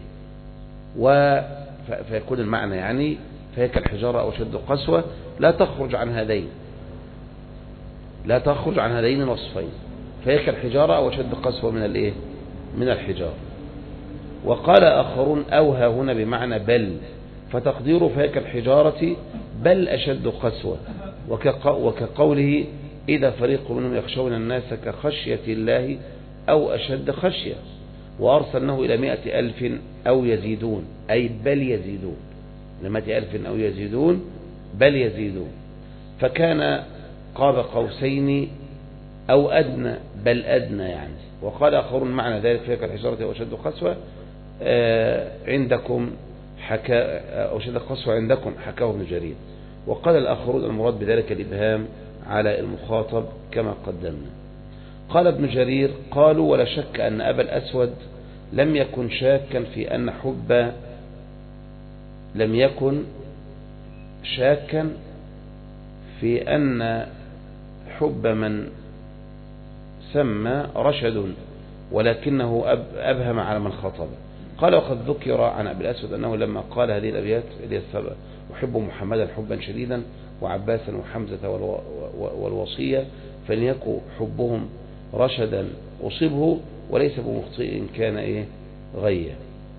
[SPEAKER 1] فيكون المعنى يعني فهي كالحجارة أو أشد قسوة لا تخرج عن هذين لا تخرج عن هذين الوصفين، فهي كالحجارة أو أشد قسوة من الإيه من الحجارة. وقال آخرون أوها هنا بمعنى بل، فتقديره فهي كالحجارة بل أشد قسوة، وكقوله إذا فريق منهم يخشون الناس كخشية الله أو أشد خشية، وأرسلناه إلى مائة ألف أو يزيدون، أي بل يزيدون، لمائة ألف أو يزيدون بل يزيدون، فكان قاب قوسين أو أدنى بل أدنى يعني. وقال آخرون معنى ذلك فهي كالحجارة أو أشد قسوة عندكم حكى أو أشد قسوة عندكم حكاه ابن جرير. وقال الآخرون المراد بذلك الإبهام على المخاطب كما قدمنا. قال ابن جرير قالوا ولا شك أن أبا الأسود لم يكن شاكا في أن حب لم يكن شاكا في أن حب من سمى رشد، ولكنه أبهم على من خاطبه. قال وقد ذكر عن أبي الأسود أنه لما قال هذه الأبيات أحب محمدا حبا شديدا وعباسا وحمزة والوصية فليكن حبهم رشدا أصيبه وليس بمخطئ كان إيه غيا.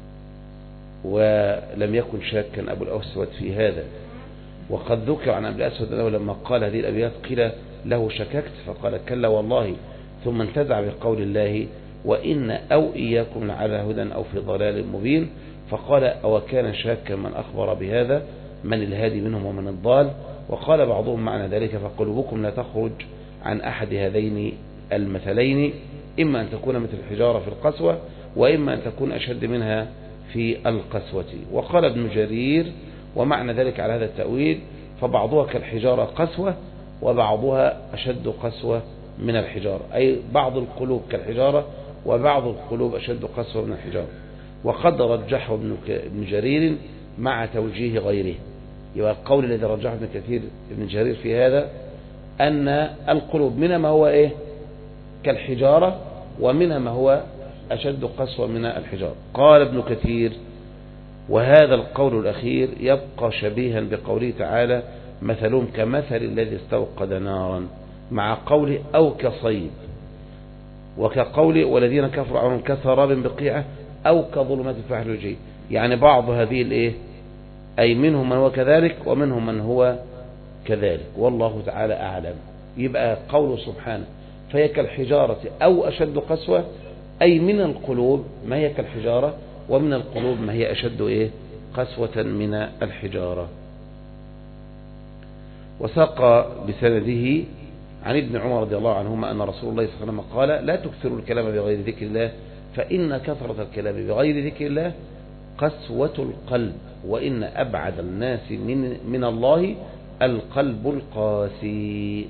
[SPEAKER 1] ولم يكن شاكا أبو الأسود في هذا. وقد ذكر عن أبي الأسود أنه لما قال هذه الأبيات قيل له شككت فقال كلا والله، ثم انتزع بقول الله وإن أو إياكم لعلى هدى أو في ضلال مبين، فقال أو كان شاكا من أخبر بهذا من الهادي منهم ومن الضال. وقال بعضهم معنى ذلك فقلوبكم لا تخرج عن أحد هذين المثلين، إما أن تكون مثل الحجارة في القسوة وإما أن تكون أشد منها في القسوة. وقال ابن جرير ومعنى ذلك على هذا التأويل فبعضها كالحجارة قسوة وبعضها أشد قسوة من الحجارة، أي بعض القلوب كالحجارة وبعض القلوب أشد قسوة من الحجارة. وقد رجحه ابن جرير مع توجيه غيره، يبقى القول الذي رجحه ابن كثير ابن جرير في هذا أن القلوب منها ما هو إيه كالحجارة ومنها ما هو أشد قسوة من الحجارة. قال ابن كثير وهذا القول الأخير يبقى شبيها بقوله تعالى مثلهم كمثل الذي استوقد نارا، مع قوله أو كصيب، وكقوله والذين كفروا عنهم كسراب بقيعة أو كظلمات في بحر لجي، يعني بعض هذه الإيه أي منهم من هو كذلك ومنهم من هو كذلك والله تعالى أعلم. يبقى قوله سبحانه فهي كالحجارة أو أشد قسوة، أي من القلوب ما هي كالحجارة ومن القلوب ما هي أشد إيه قسوة من الحجارة. وساق بسنده عن ابن عمر رضي الله عنهما أن رسول الله صلى الله عليه وسلم قال لا تكثروا الكلام بغير ذكر الله فإن كثرة الكلام بغير ذكر الله قسوة القلب، وإن أبعد الناس من, من الله القلب القاسي.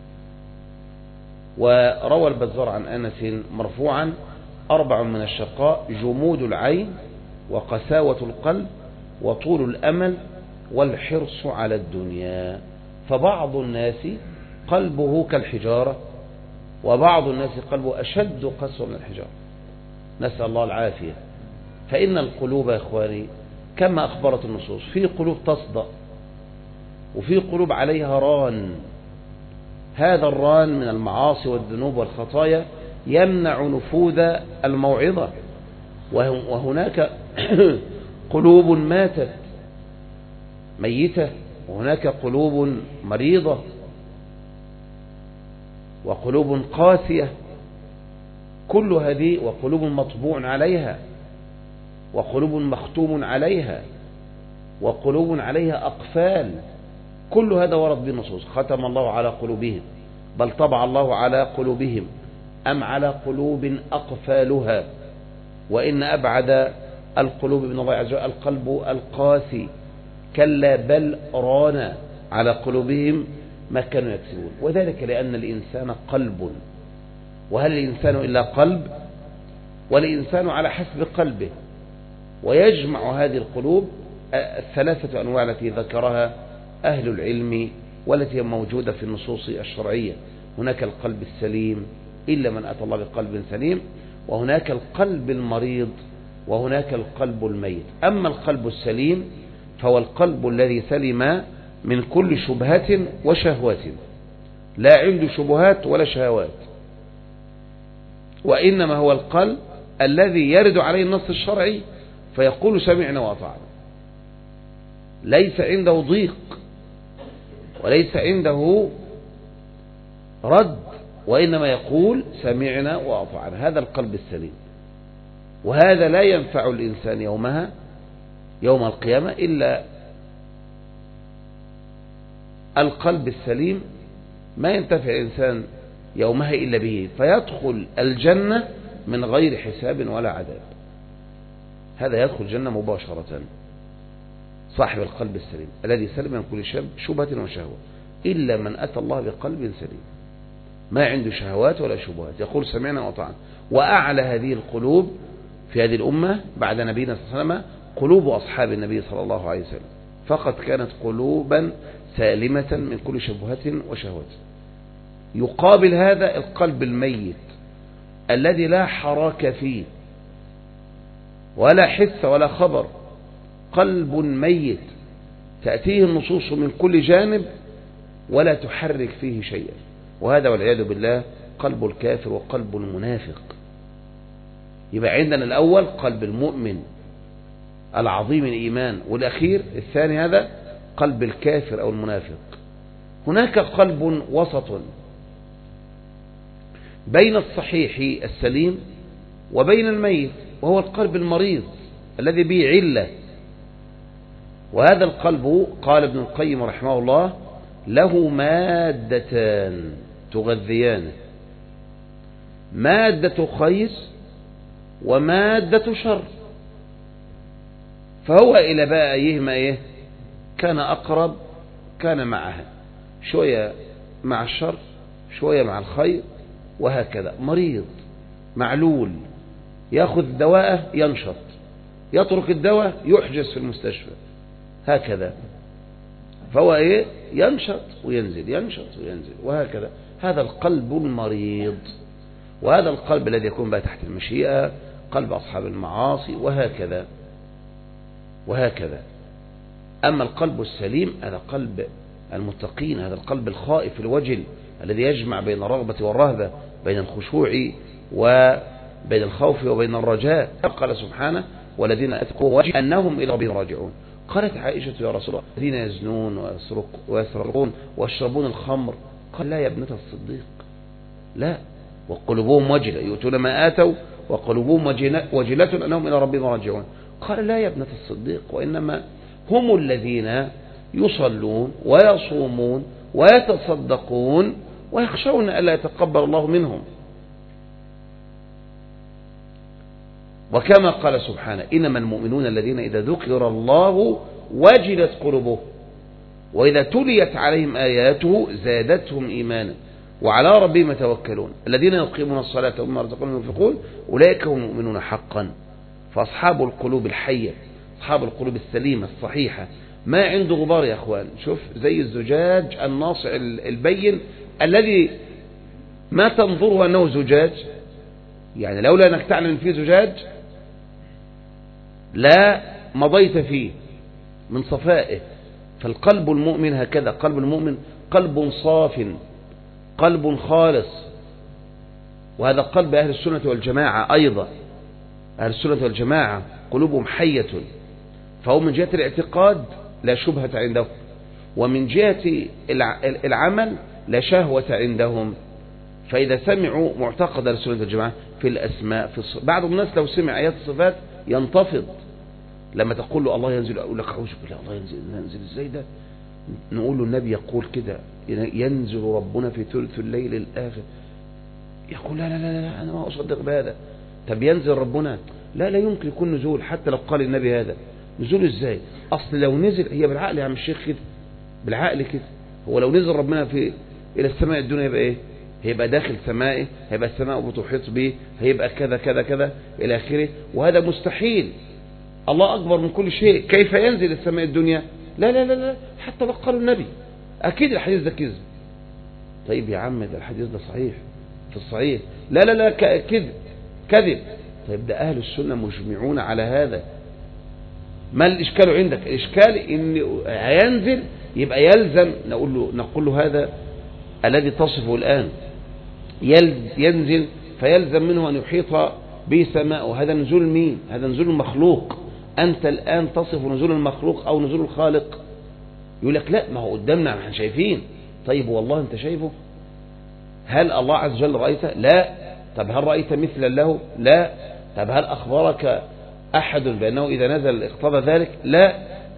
[SPEAKER 1] وروى البزار عن أنس مرفوعا أربع من الشقاء جمود العين وقساوة القلب وطول الأمل والحرص على الدنيا. فبعض الناس قلبه كالحجارة وبعض الناس قلبه أشد قسوة من الحجارة، نسأل الله العافية. فإن القلوب يا إخواني كما أخبرت النصوص في قلوب تصدأ وفي قلوب عليها ران، هذا الران من المعاصي والذنوب والخطايا يمنع نفوذ الموعظة، وهناك قلوب ماتت ميتة وهناك قلوب مريضة وقلوب قاسية، كل هذه وقلوب مطبوع عليها وقلوب مختوم عليها وقلوب عليها أقفال، كل هذا ورد بالنصوص. ختم الله على قلوبهم بل طبع الله على قلوبهم أم على قلوب أقفالها وإن أبعد القلوب من الله عز وجل القلب القاسي كلا بل ران على قلوبهم ما كانوا يكسبون. وذلك لأن الإنسان قلب، وهل الإنسان إلا قلب؟ والإنسان على حسب قلبه، ويجمع هذه القلوب الثلاثة أنواع التي ذكرها أهل العلم والتي هي موجودة في النصوص الشرعية. هناك القلب السليم إلا من أتى الله بقلب سليم، وهناك القلب المريض، وهناك القلب الميت. أما القلب السليم فهو القلب الذي سلم من كل شبهة وشهوة، لا عنده شبهات ولا شهوات، وإنما هو القلب الذي يرد عليه النص الشرعي فيقول سمعنا وأطعنا، ليس عنده ضيق وليس عنده رد، وإنما يقول سمعنا وأطعنا. هذا القلب السليم، وهذا لا ينفع الإنسان يومها يوم القيامة إلا القلب السليم، ما ينتفع الإنسان يومها إلا به، فيدخل الجنة من غير حساب ولا عذاب. هذا يدخل الجنة مباشرة، صاحب القلب السليم الذي سلم من كل شبهة وشهوة، إلا من أتى الله بقلب سليم ما عنده شهوات ولا شبهات، يقول سمعنا وأطعنا. وأعلى هذه القلوب في هذه الأمة بعد نبينا صلى الله عليه وسلم قلوب أصحاب النبي صلى الله عليه وسلم، فقد كانت قلوبا سالمة من كل شبهة وشهوة. يقابل هذا القلب الميت الذي لا حراك فيه ولا حس ولا خبر، قلب ميت تأتيه النصوص من كل جانب ولا تحرك فيه شيئا، وهذا والعياذ بالله قلب الكافر وقلب المنافق. يبقى عندنا الأول قلب المؤمن العظيم الإيمان، والأخير الثاني هذا قلب الكافر أو المنافق. هناك قلب وسط بين الصحيح السليم وبين الميت، وهو القلب المريض الذي به علة. وهذا القلب قال ابن القيم رحمه الله له مادتان تغذيانه، مادة خير ومادة شر، فهو إلى بقى أيهما إيه كان أقرب كان معها، شوية مع الشر شوية مع الخير، وهكذا. مريض معلول يأخذ دواءه ينشط، يترك الدواء يحجز في المستشفى، هكذا. فهو إيه ينشط وينزل ينشط وينزل وهكذا. هذا القلب المريض، وهذا القلب الذي يكون بقى تحت المشيئة، قلب أصحاب المعاصي، وهكذا وهكذا. أما القلب السليم هذا قلب المتقين، هذا القلب الخائف الوجل الذي يجمع بين الرغبة والرهبة، بين الخشوع وبين الخوف وبين الرجاء. قال سبحانه والذين أتقوا وجه أنهم إلى ربهم راجعون. قالت عائشة يا رسول الله الذين يزنون ويسرقون ويشربون الخمر، قال لا يا ابنة الصديق، لا، وقلوبهم وجلة يؤتون ما آتوا وقلوبهم وجلة أنهم إلى ربهم راجعون. قال لا يا ابنة الصديق، وإنما هم الذين يصلون ويصومون ويتصدقون ويخشون ألا يتقبل الله منهم. وكما قال سبحانه إنما المؤمنون الذين إذا ذكر الله وجلت قلوبهم وإذا تليت عليهم آياته زادتهم إيمانا وعلى ربهم يتوكلون الذين يقيمون الصلاة ومما رزقناهم ينفقون أولئك هم المؤمنون حقا. فأصحاب القلوب الحية، أصحاب القلوب السليمة الصحيحة، ما عنده غبار يا أخوان. شوف زي الزجاج الناصع البين الذي ما تنظره أنه زجاج، يعني لولا أنك تعلم فيه زجاج لا مضيت فيه من صفائه. فالقلب المؤمن هكذا، قلب المؤمن قلب صاف، قلب خالص، وهذا قلب أهل السنة والجماعة أيضا. أهل السنة والجماعة قلوبهم حية، فهو من جهة الاعتقاد لا شبهة عندهم، ومن جهة العمل لا شهوة عندهم. فإذا سمعوا معتقد أهل السنة والجماعة في الأسماء في الصفات، بعض الناس لو سمع آيات الصفات ينتفض، لما تقول له الله ينزل أقول لك أعوذ بالله الله ينزل ينزل إزاي ده؟ نقول له النبي يقول كده ينزل ربنا في ثلث الليل الآخر، يقول لا لا لا, لا أنا ما أصدق بهذا. طب ينزل ربنا؟ لا لا يمكن يكون نزول حتى لو قال النبي هذا. نزول ازاي؟ أصل لو نزل هي بالعقل يا عم الشيخ كده، بالعقل كده. هو لو نزل ربنا في إلى السماء الدنيا يبقى إيه؟ هيبقى داخل سمائه، هيبقى السماء بتحيط به، هيبقى كذا كذا كذا إلى آخره، وهذا مستحيل. الله أكبر من كل شيء، كيف ينزل السماء الدنيا؟ لا لا لا لا حتى لو قال النبي أكيد الحديث ده كذب. طيب يا عم ده الحديث ده صحيح في الصحيح. لا لا لا كذب كذب. طيب ده أهل السنة مجمعون على هذا. ما الإشكال عندك؟ الإشكال إن هينزل يبقى يلزم نقول له نقول له هذا الذي تصفه الآن ينزل فيلزم منه أن يحيط به سماء. هذا نزول مين؟ هذا نزول المخلوق. أنت الآن تصف نزول المخلوق أو نزول الخالق. يقول لك لا ما هو قدامنا احنا شايفين. طيب والله أنت شايفه؟ هل الله عز وجل رأيته؟ لا. طب هل رأيت مثلا له؟ لا. طب هل أخبرك أحد بأنه إذا نزل اقتضى ذلك؟ لا.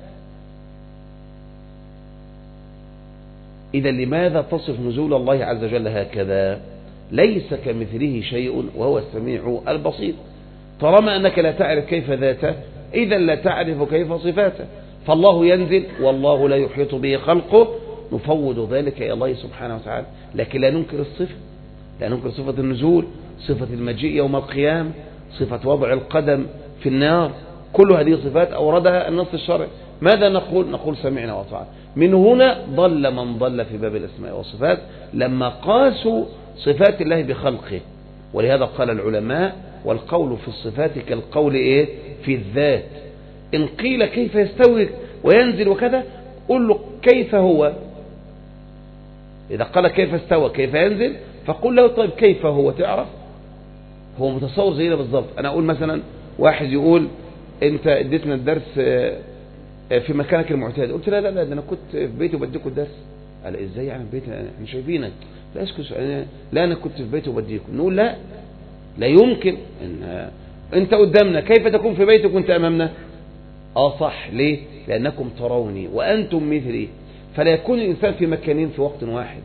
[SPEAKER 1] إذا لماذا تصف نزول الله عز وجل هكذا؟ ليس كمثله شيء وهو السميع البصير. طالما أنك لا تعرف كيف ذاته إذا لا تعرف كيف صفاته. فالله ينزل والله لا يحيط به خلقه، نفوض ذلك إلى الله سبحانه وتعالى. لكن لا ننكر الصفة، لا ننكر صفة النزول، صفة المجيء يوم القيامة، صفة وضع القدم في النار. كل هذه صفات أوردها النص الشرعي. ماذا نقول؟ نقول سمعنا وطاعنا. من هنا ضل من ضل في باب الأسماء والصفات لما قاسوا صفات الله بخلقه. ولهذا قال العلماء والقول في الصفات كالقول إيه؟ في الذات. إن قيل كيف يستوي وينزل وكذا قل له كيف هو. إذا قال كيف استوى كيف ينزل فقل له طيب كيف هو، تعرف هو متصور زينا بالضبط. أنا أقول مثلا واحد يقول أنت اديتنا الدرس في مكانك المعتاد، قلت لا لا لا ده أنا كنت في بيتي وبديكم الدرس. قال إزاي يعني في بيتي احنا شايفينك؟ لا اسكت، لا أنا كنت في بيتي وبديكم. نقول لا لا يمكن إن أنت قدامنا كيف تكون في بيتك وأنت أمامنا؟ آه صح. ليه؟ لأنكم تروني وأنتم مثلي، فلا يكون الإنسان في مكانين في وقت واحد.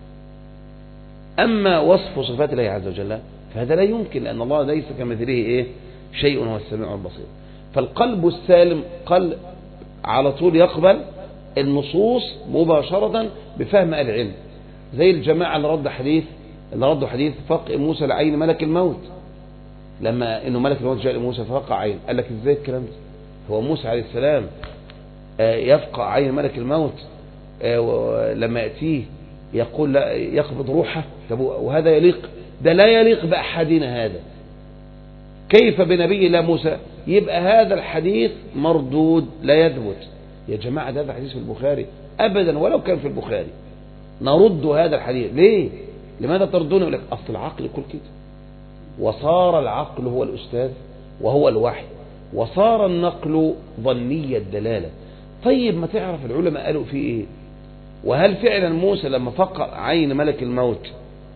[SPEAKER 1] أما وصف صفات الله عز وجل فهذا لا يمكن، لأن الله ليس كمثله إيه؟ شيء هو السميع البصير. فالقلب السالم قلب على طول يقبل النصوص مباشرة بفهم العلم، زي الجماعة اللي رد حديث اللي ردوا حديث فقع موسى لعين ملك الموت. لما إنه ملك الموت جاء لموسى ففقع عين، قال لك إزاي الكلام ده؟ هو موسى عليه السلام يفقع عين ملك الموت لما يأتيه يقول لا يقبض روحه؟ طب وهذا يليق؟ ده لا يليق بأحدنا هذا. كيف بنبي الله موسى؟ يبقى هذا الحديث مردود لا يثبت. يا جماعة ده حديث في البخاري أبدا، ولو كان في البخاري نرد هذا الحديث. ليه؟ لماذا تردونه؟ يقول لك أصل العقل يقول كده، وصار العقل هو الأستاذ وهو الوحي، وصار النقل ظني الدلالة. طيب ما تعرف العلماء قالوا فيه إيه؟ وهل فعلا موسى لما فقع عين ملك الموت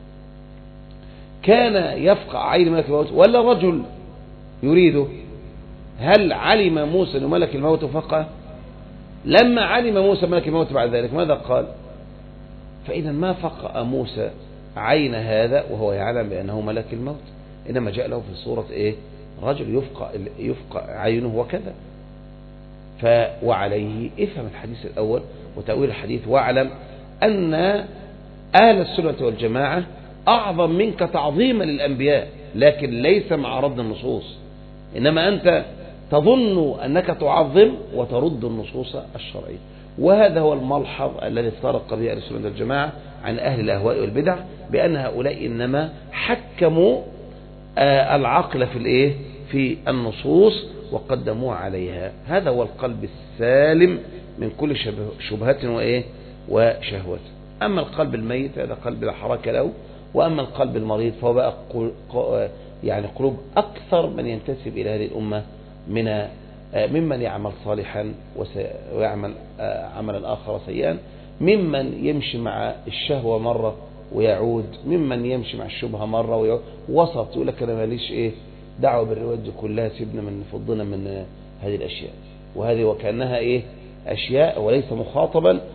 [SPEAKER 1] كان يفقع عين ملك الموت ولا رجل يريده؟ هل علم موسى أن ملك الموت فقع؟ لما علم موسى ملك الموت بعد ذلك ماذا قال؟ فإذا ما فقع موسى عين هذا وهو يعلم بأنه ملك الموت، إنما جاء له في صورة إيه؟ رجل يفقع, يفقع عينه وكذا. ف وعليه افهم الحديث الأول وتأويل الحديث، واعلم أن أهل السنة والجماعة أعظم منك تعظيما للأنبياء، لكن ليس مع رد النصوص. إنما أنت تظن أنك تعظم وترد النصوص الشرعية. وهذا هو الملحظ الذي افترق به أهل السنة والجماعة عن أهل الأهواء والبدع، بأن هؤلاء إنما حكموا العقل في الإيه؟ في النصوص وقدموه عليها. هذا هو القلب السالم من كل شبهة وإيه؟ وشهوة. أما القلب الميت هذا قلب لا حركة له، وأما القلب المريض فهو بقى يعني قلوب أكثر من ينتسب إلى هذه الأمة من ممن يعمل صالحا ويعمل عملا آخر سيئا، ممن يمشي مع الشهوة مرة ويعود، ممن يمشي مع الشبهة مرة ويعود، وسط يقول لك أنا ماليش إيه دعوة بالروايات دي كلها، سيبنا من فضنا من هذه الأشياء. وهذه وكأنها إيه؟ أشياء وليس مخاطبا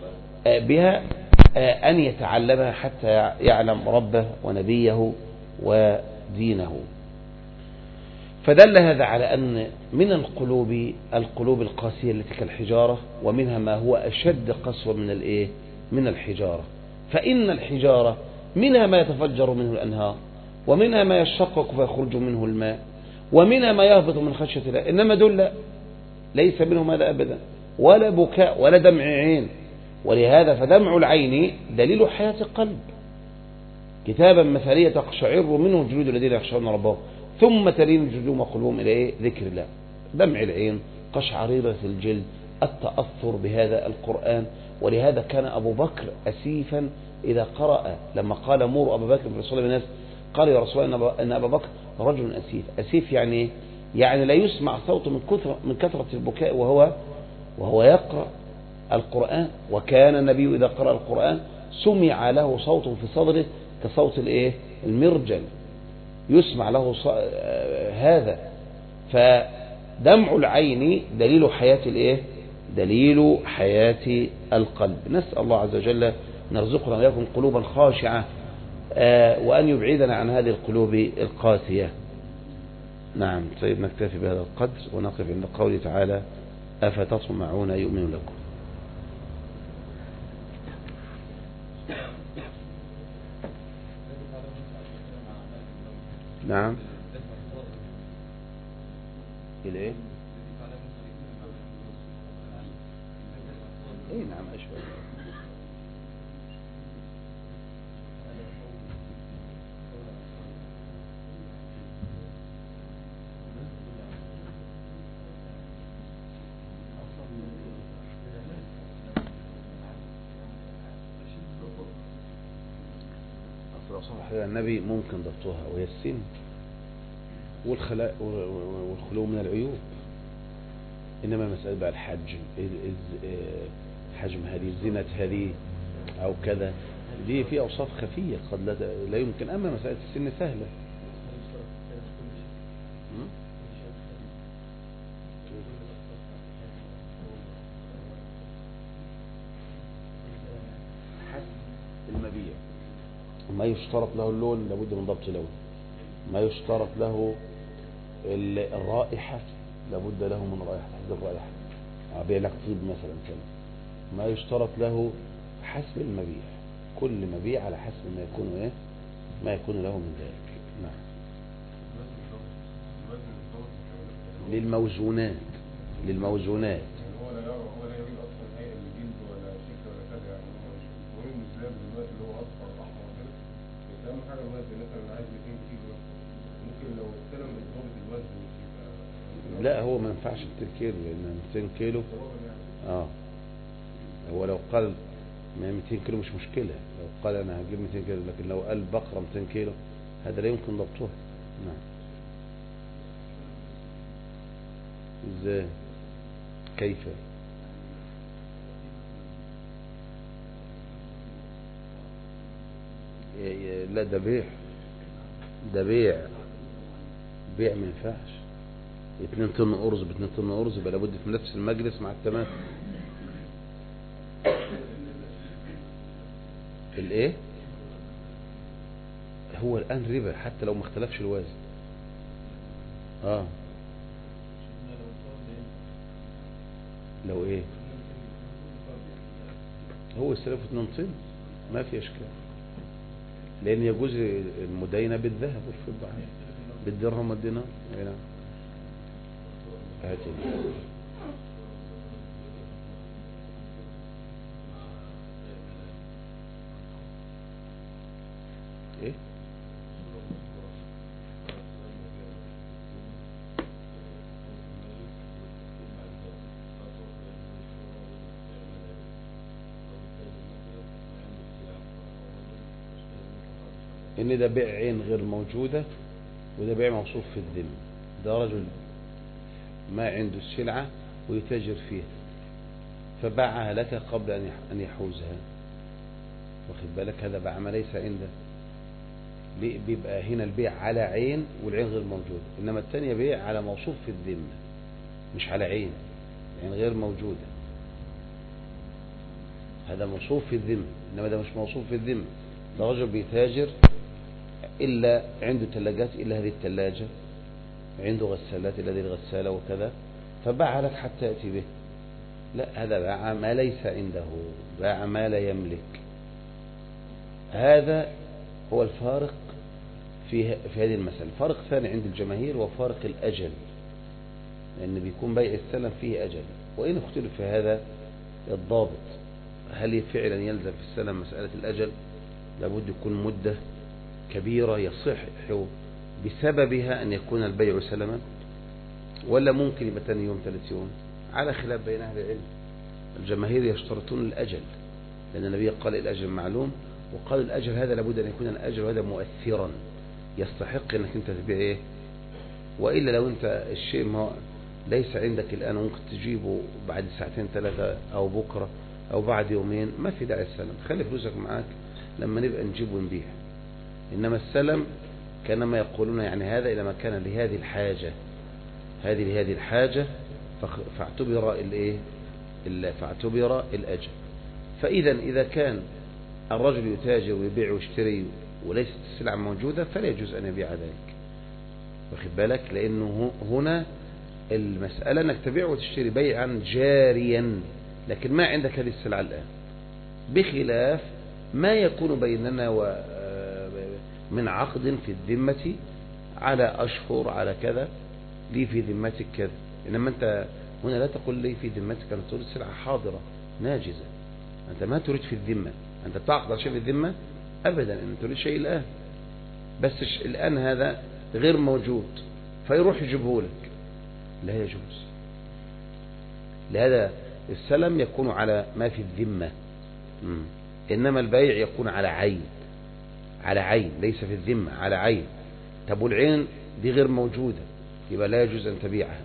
[SPEAKER 1] بها أن يتعلمها حتى يعلم ربه ونبيه ودينه. فدل هذا على أن من القلوب القلوب القاسية التي كالحجارة، ومنها ما هو أشد قسوة من الإيه من الحجارة. فإن الحجارة منها ما يتفجر منه الأنهار، ومنها ما يشقق فيخرج منه الماء، ومنها ما يهبط من خشية الله. إنما دول ليس منهم هذا أبدا، ولا بكاء ولا دمع عين. ولهذا فدمع العين دليل حياة القلب. كتابا مثالية تقشعر منه جلود الذين يخشون ربهم ثم تلين جلودهم وقلوبهم إلى إيه؟ ذكر الله. دمع العين، قشعريرة الجلد، التأثر بهذا القرآن. ولهذا كان أبو بكر أسيفا إذا قرأ، لما قال مور أبو بكر في رسول الله الناس، قال يا رسول الله إن أبا بكر رجل أسيف. أسيف يعني يعني لا يسمع صوته من كثرة من كثرة البكاء وهو وهو يقرأ القرآن. وكان النبي إذا قرأ القرآن سمع له صوت في صدره كصوت الإيه المرجل، يسمع له هذا. فدمع العين دليل حياة الإيه دليل حياة القلب. نسأل الله عز وجل نرزقنا وإياكم قلوبا خاشعة، وأن يبعدنا عن هذه القلوب القاسية. نعم. طيب نكتفي بهذا القدر ونقف عند قوله تعالى أفتطمعون يؤمن لكم. نعم. الايه اي نعم اشهد. أصل النبي ممكن ضبطها، وهي السن والخلاء والخلو من العيوب. إنما مسألة بقى الحجم، حجم هذه، زينة هذه أو كذا، دي في أوصاف خفية قد لا, لا يمكن. أما مسألة السن سهلة. حسب المبيع، ما يشترط له اللون لابد من ضبط لون، ما يشترط له الرائحة لابد له من رائحة، تحديد الرائحة. أبيع لك طيب مثلا كذا، ما يشترط له حسب المبيع. كل مبيع على حسب ما يكون ايه ما يكون له من ذلك. نعم. للموزونات للموزونات
[SPEAKER 2] هو لا يرى هو لا يريد اصلا هيئه الجلد ولا شكل ولا كذا، يعني هو المهم الزلاب دلوقتي اللي هو اصفر احمر كده، بس اهم حاجه الوزن. مثلا عايز مئتين كيلو، ممكن لو استلم ضابط الوزن يبقى
[SPEAKER 1] لا، هو ما ينفعش مئتين كيلو، لان مئتين كيلو اه هو لو قال مئتين كيلو مش مشكلة، لو قال انا هجيب مئتين كيلو، لكن لو قال بقرة مئتين كيلو هذا لا يمكن ضبطها. نعم. ازاي؟ كيف؟ لا ده بيع، ده بيع بيع ما ينفعش. اتنين طن ارز باتنين طن ارز يبقى لابد في نفس المجلس مع التمام. الايه هو الان ربا حتى لو ما اختلفش الوزن. اه لو ايه هو استلف اتنين طن ما في اشكال، لان يجوز المداينه بالذهب والفضه بالدرهم والدينار. نعم. هاتي ايه ان ده بيع عين غير موجودة، وده بيع موصوف في الذمة. ده رجل ما عنده السلعة ويتاجر فيها فباعها لك قبل ان يحوزها، واخد بالك؟ هذا باع ما ليس عنده. بيبقى هنا البيع على عين والعين غير موجودة، انما الثانية بيع على موصوف في الذمة مش على عين، عين غير موجودة. هذا موصوف في الذمة، إنما ده مش موصوف في الذمة. ده رجل بيتاجر إلا عنده ثلاجات إلا هذه الثلاجة، عنده غسالات إلا هذه الغسالة وكذا، فباع لك حتى يأتي به. لا، هذا باع ما ليس عنده، باع ما لا يملك. هذا هو الفارق في في هذه المسألة. فرق ثاني عند الجماهير وفارق الأجل، لأن بيكون بيع السلم فيه أجل، وإن اختلف في هذا الضابط. هل فعلا يلزم في السلم مسألة الأجل؟ لابد يكون مدة كبيرة يصح بسببها أن يكون البيع سلما، ولا ممكن يبقى ثاني يوم ثالث يوم؟ على خلاف بين أهل العلم. الجماهير يشترطون الأجل، لأن النبي قال الأجل معلوم، وقال الأجل هذا لابد أن يكون الأجل هذا مؤثرا يستحق أنك أنت تبيع إيه. وإلا لو أنت الشيء ما ليس عندك الآن ممكن تجيبه بعد ساعتين ثلاثة أو بكرة أو بعد يومين، ما في داعي السلم، خلي فلوسك معاك لما نبقى نجيب ونبيع. إنما السلم كانما يقولون يعني هذا إذا ما كان لهذه الحاجة، هذه لهذه الحاجة فاعتبر الإيه، فاعتبر الأجل. فإذا إذا كان الرجل يتاجر ويبيع ويشتري وليست السلعة موجودة فلا يجوز أن يبيع ذلك، واخد بالك؟ لأنه هنا المسألة أنك تبيع وتشتري بيعا جاريا، لكن ما عندك هذه السلعة الآن، بخلاف ما يكون بيننا من عقد في الذمة على أشهر على كذا، لي في ذمتك كذا. إنما أنت هنا لا تقول لي في ذمتك، أنت تريد سلعة حاضرة ناجزة، أنت ما تريد في الذمة، أنت تعقد على شيء في الذمة أبدا، أنت تريد شيء الآن، بس الآن هذا غير موجود فيروح يجيبه لك، لا يجوز. لهذا السلم يكون على ما في الذمة، إنما البيع يكون على عين، على عين ليس في الذمة، على عين. طب والعين دي غير موجودة، يبقى لا يجوز أن تبيعها.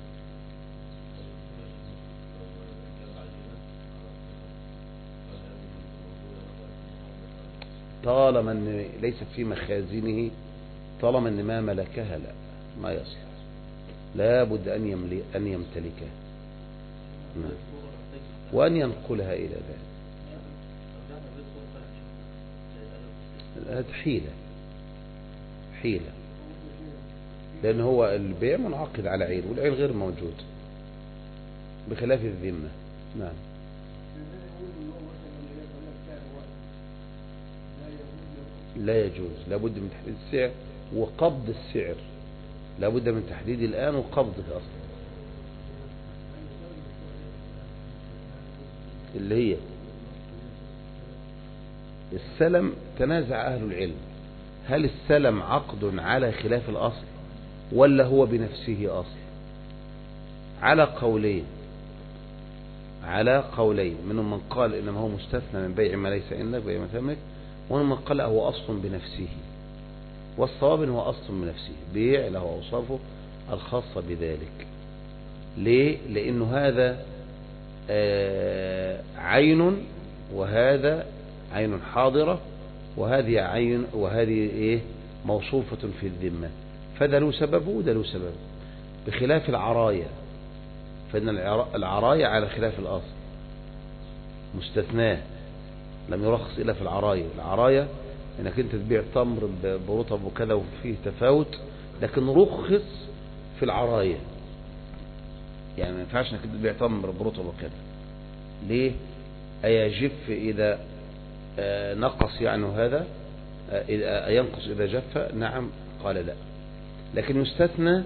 [SPEAKER 1] طالما أن ليست في مخازنه، طالما أن ما ملكها لا ما يصلح، لا بد أن يملي أن يمتلكها وأن ينقلها إلى ذلك. هذه حيلة، حيلة، لأن هو البيع منعقد على عين، والعين غير موجود بخلاف الذمة. نعم. لا يجوز، لابد من تحديد السعر وقبض السعر، لابد من تحديد الآن وقبضه أصلا، اللي هي السلم. تنازع أهل العلم هل السلم عقد على خلاف الأصل ولا هو بنفسه أصل؟ على قولين، على قولين. منهم من قال إنما هو مستثنى من بيع ما ليس عندك، بيع ما تملك، ومنهم من قال هو أصل بنفسه، والصواب هو أصل بنفسه، بيع له أوصافه الخاصة بذلك. ليه؟ لأنه هذا آه عين، وهذا عين حاضرة، وهذه عين، وهذه إيه موصوفة في الذمة، فده له سبب وده له سبب، بخلاف العراية، فإن العراية على خلاف الأصل مستثناه، لم يرخص إلا في العراية. العراية انك انت تبيع تمر برطب وكذا وفيه تفاوت، لكن رخص في العراية، يعني ما ينفعش انك تبيع تمر برطب وكذا. ليه؟ أيجف إذا نقص يعني هذا، ينقص إذا جف؟ نعم، قال لا. لكن يستثنى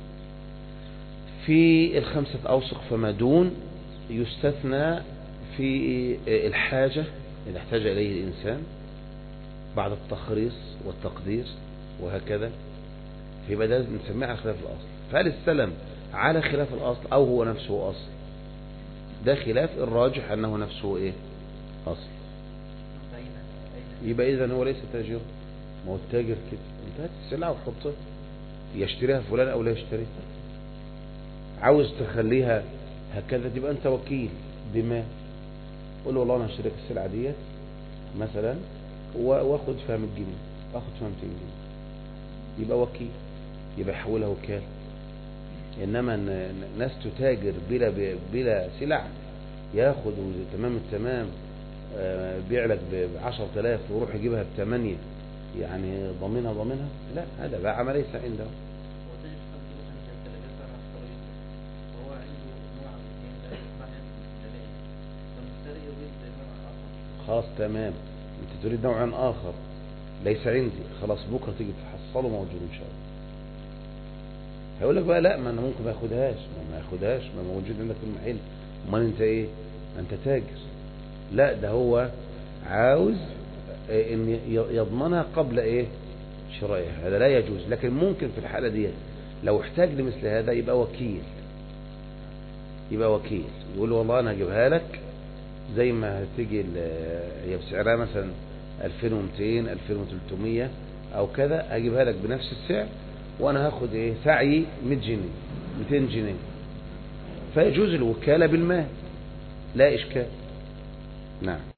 [SPEAKER 1] في الخمسة أوسق فما دون، يستثنى في الحاجة إذا احتاج إليه الإنسان بعد التخريص والتقدير وهكذا، فيبقى ده نسميه على خلاف الأصل. فهل السلم على خلاف الأصل أو هو نفسه أصل؟ ده خلاف، الراجح أنه نفسه إيه؟ أصل. يبقى إذن هو ليس تاجر، ما هو التاجر كده، انت هات السلعة وحطها، يشتريها فلان أو لا يشتريها. عاوز تخليها هكذا تبقى أنت وكيل بما، قول له والله أنا هشتريك السلعة دي مثلا واخد فيها مية جنيه، اخد فيها ميتين جنيه، يبقى وكيل، يبقى يحولها وكالة. إنما ناس تتاجر بلا بلا سلع، ياخد تمام التمام بيع لك بعشرة آلاف ويروح يجيبها بثمانية، يعني ضامنها ضامنها؟ لا، هذا باع ما ليس عنده. خلاص تمام، انت تريد نوعا اخر ليس عندي، خلاص بكره تيجي تحصله موجود ان شاء الله. هيقول لك بقى لا، ما انا ممكن ما اخدهاش، ما ما اخدهاش، ما موجود عندك في المحل. امال انت ايه؟ ما انت تاجر. لا، ده هو عاوز ان يضمنها قبل ايه؟ شرائها. هذا لا يجوز. لكن ممكن في الحالة دي لو احتاج لمثل هذا يبقى وكيل، يبقى وكيل يقول له والله انا هجيبها لك زي ما هتيجي، هي بسعرها مثلا ألفين ومئتين ألفين وثلاثمية او كذا، هجيبها لك بنفس السعر وانا هاخد ايه؟ سعي مئة جنيه مئتين جنيه. فيجوز الوكالة بالمال، لا اشكال. نعم.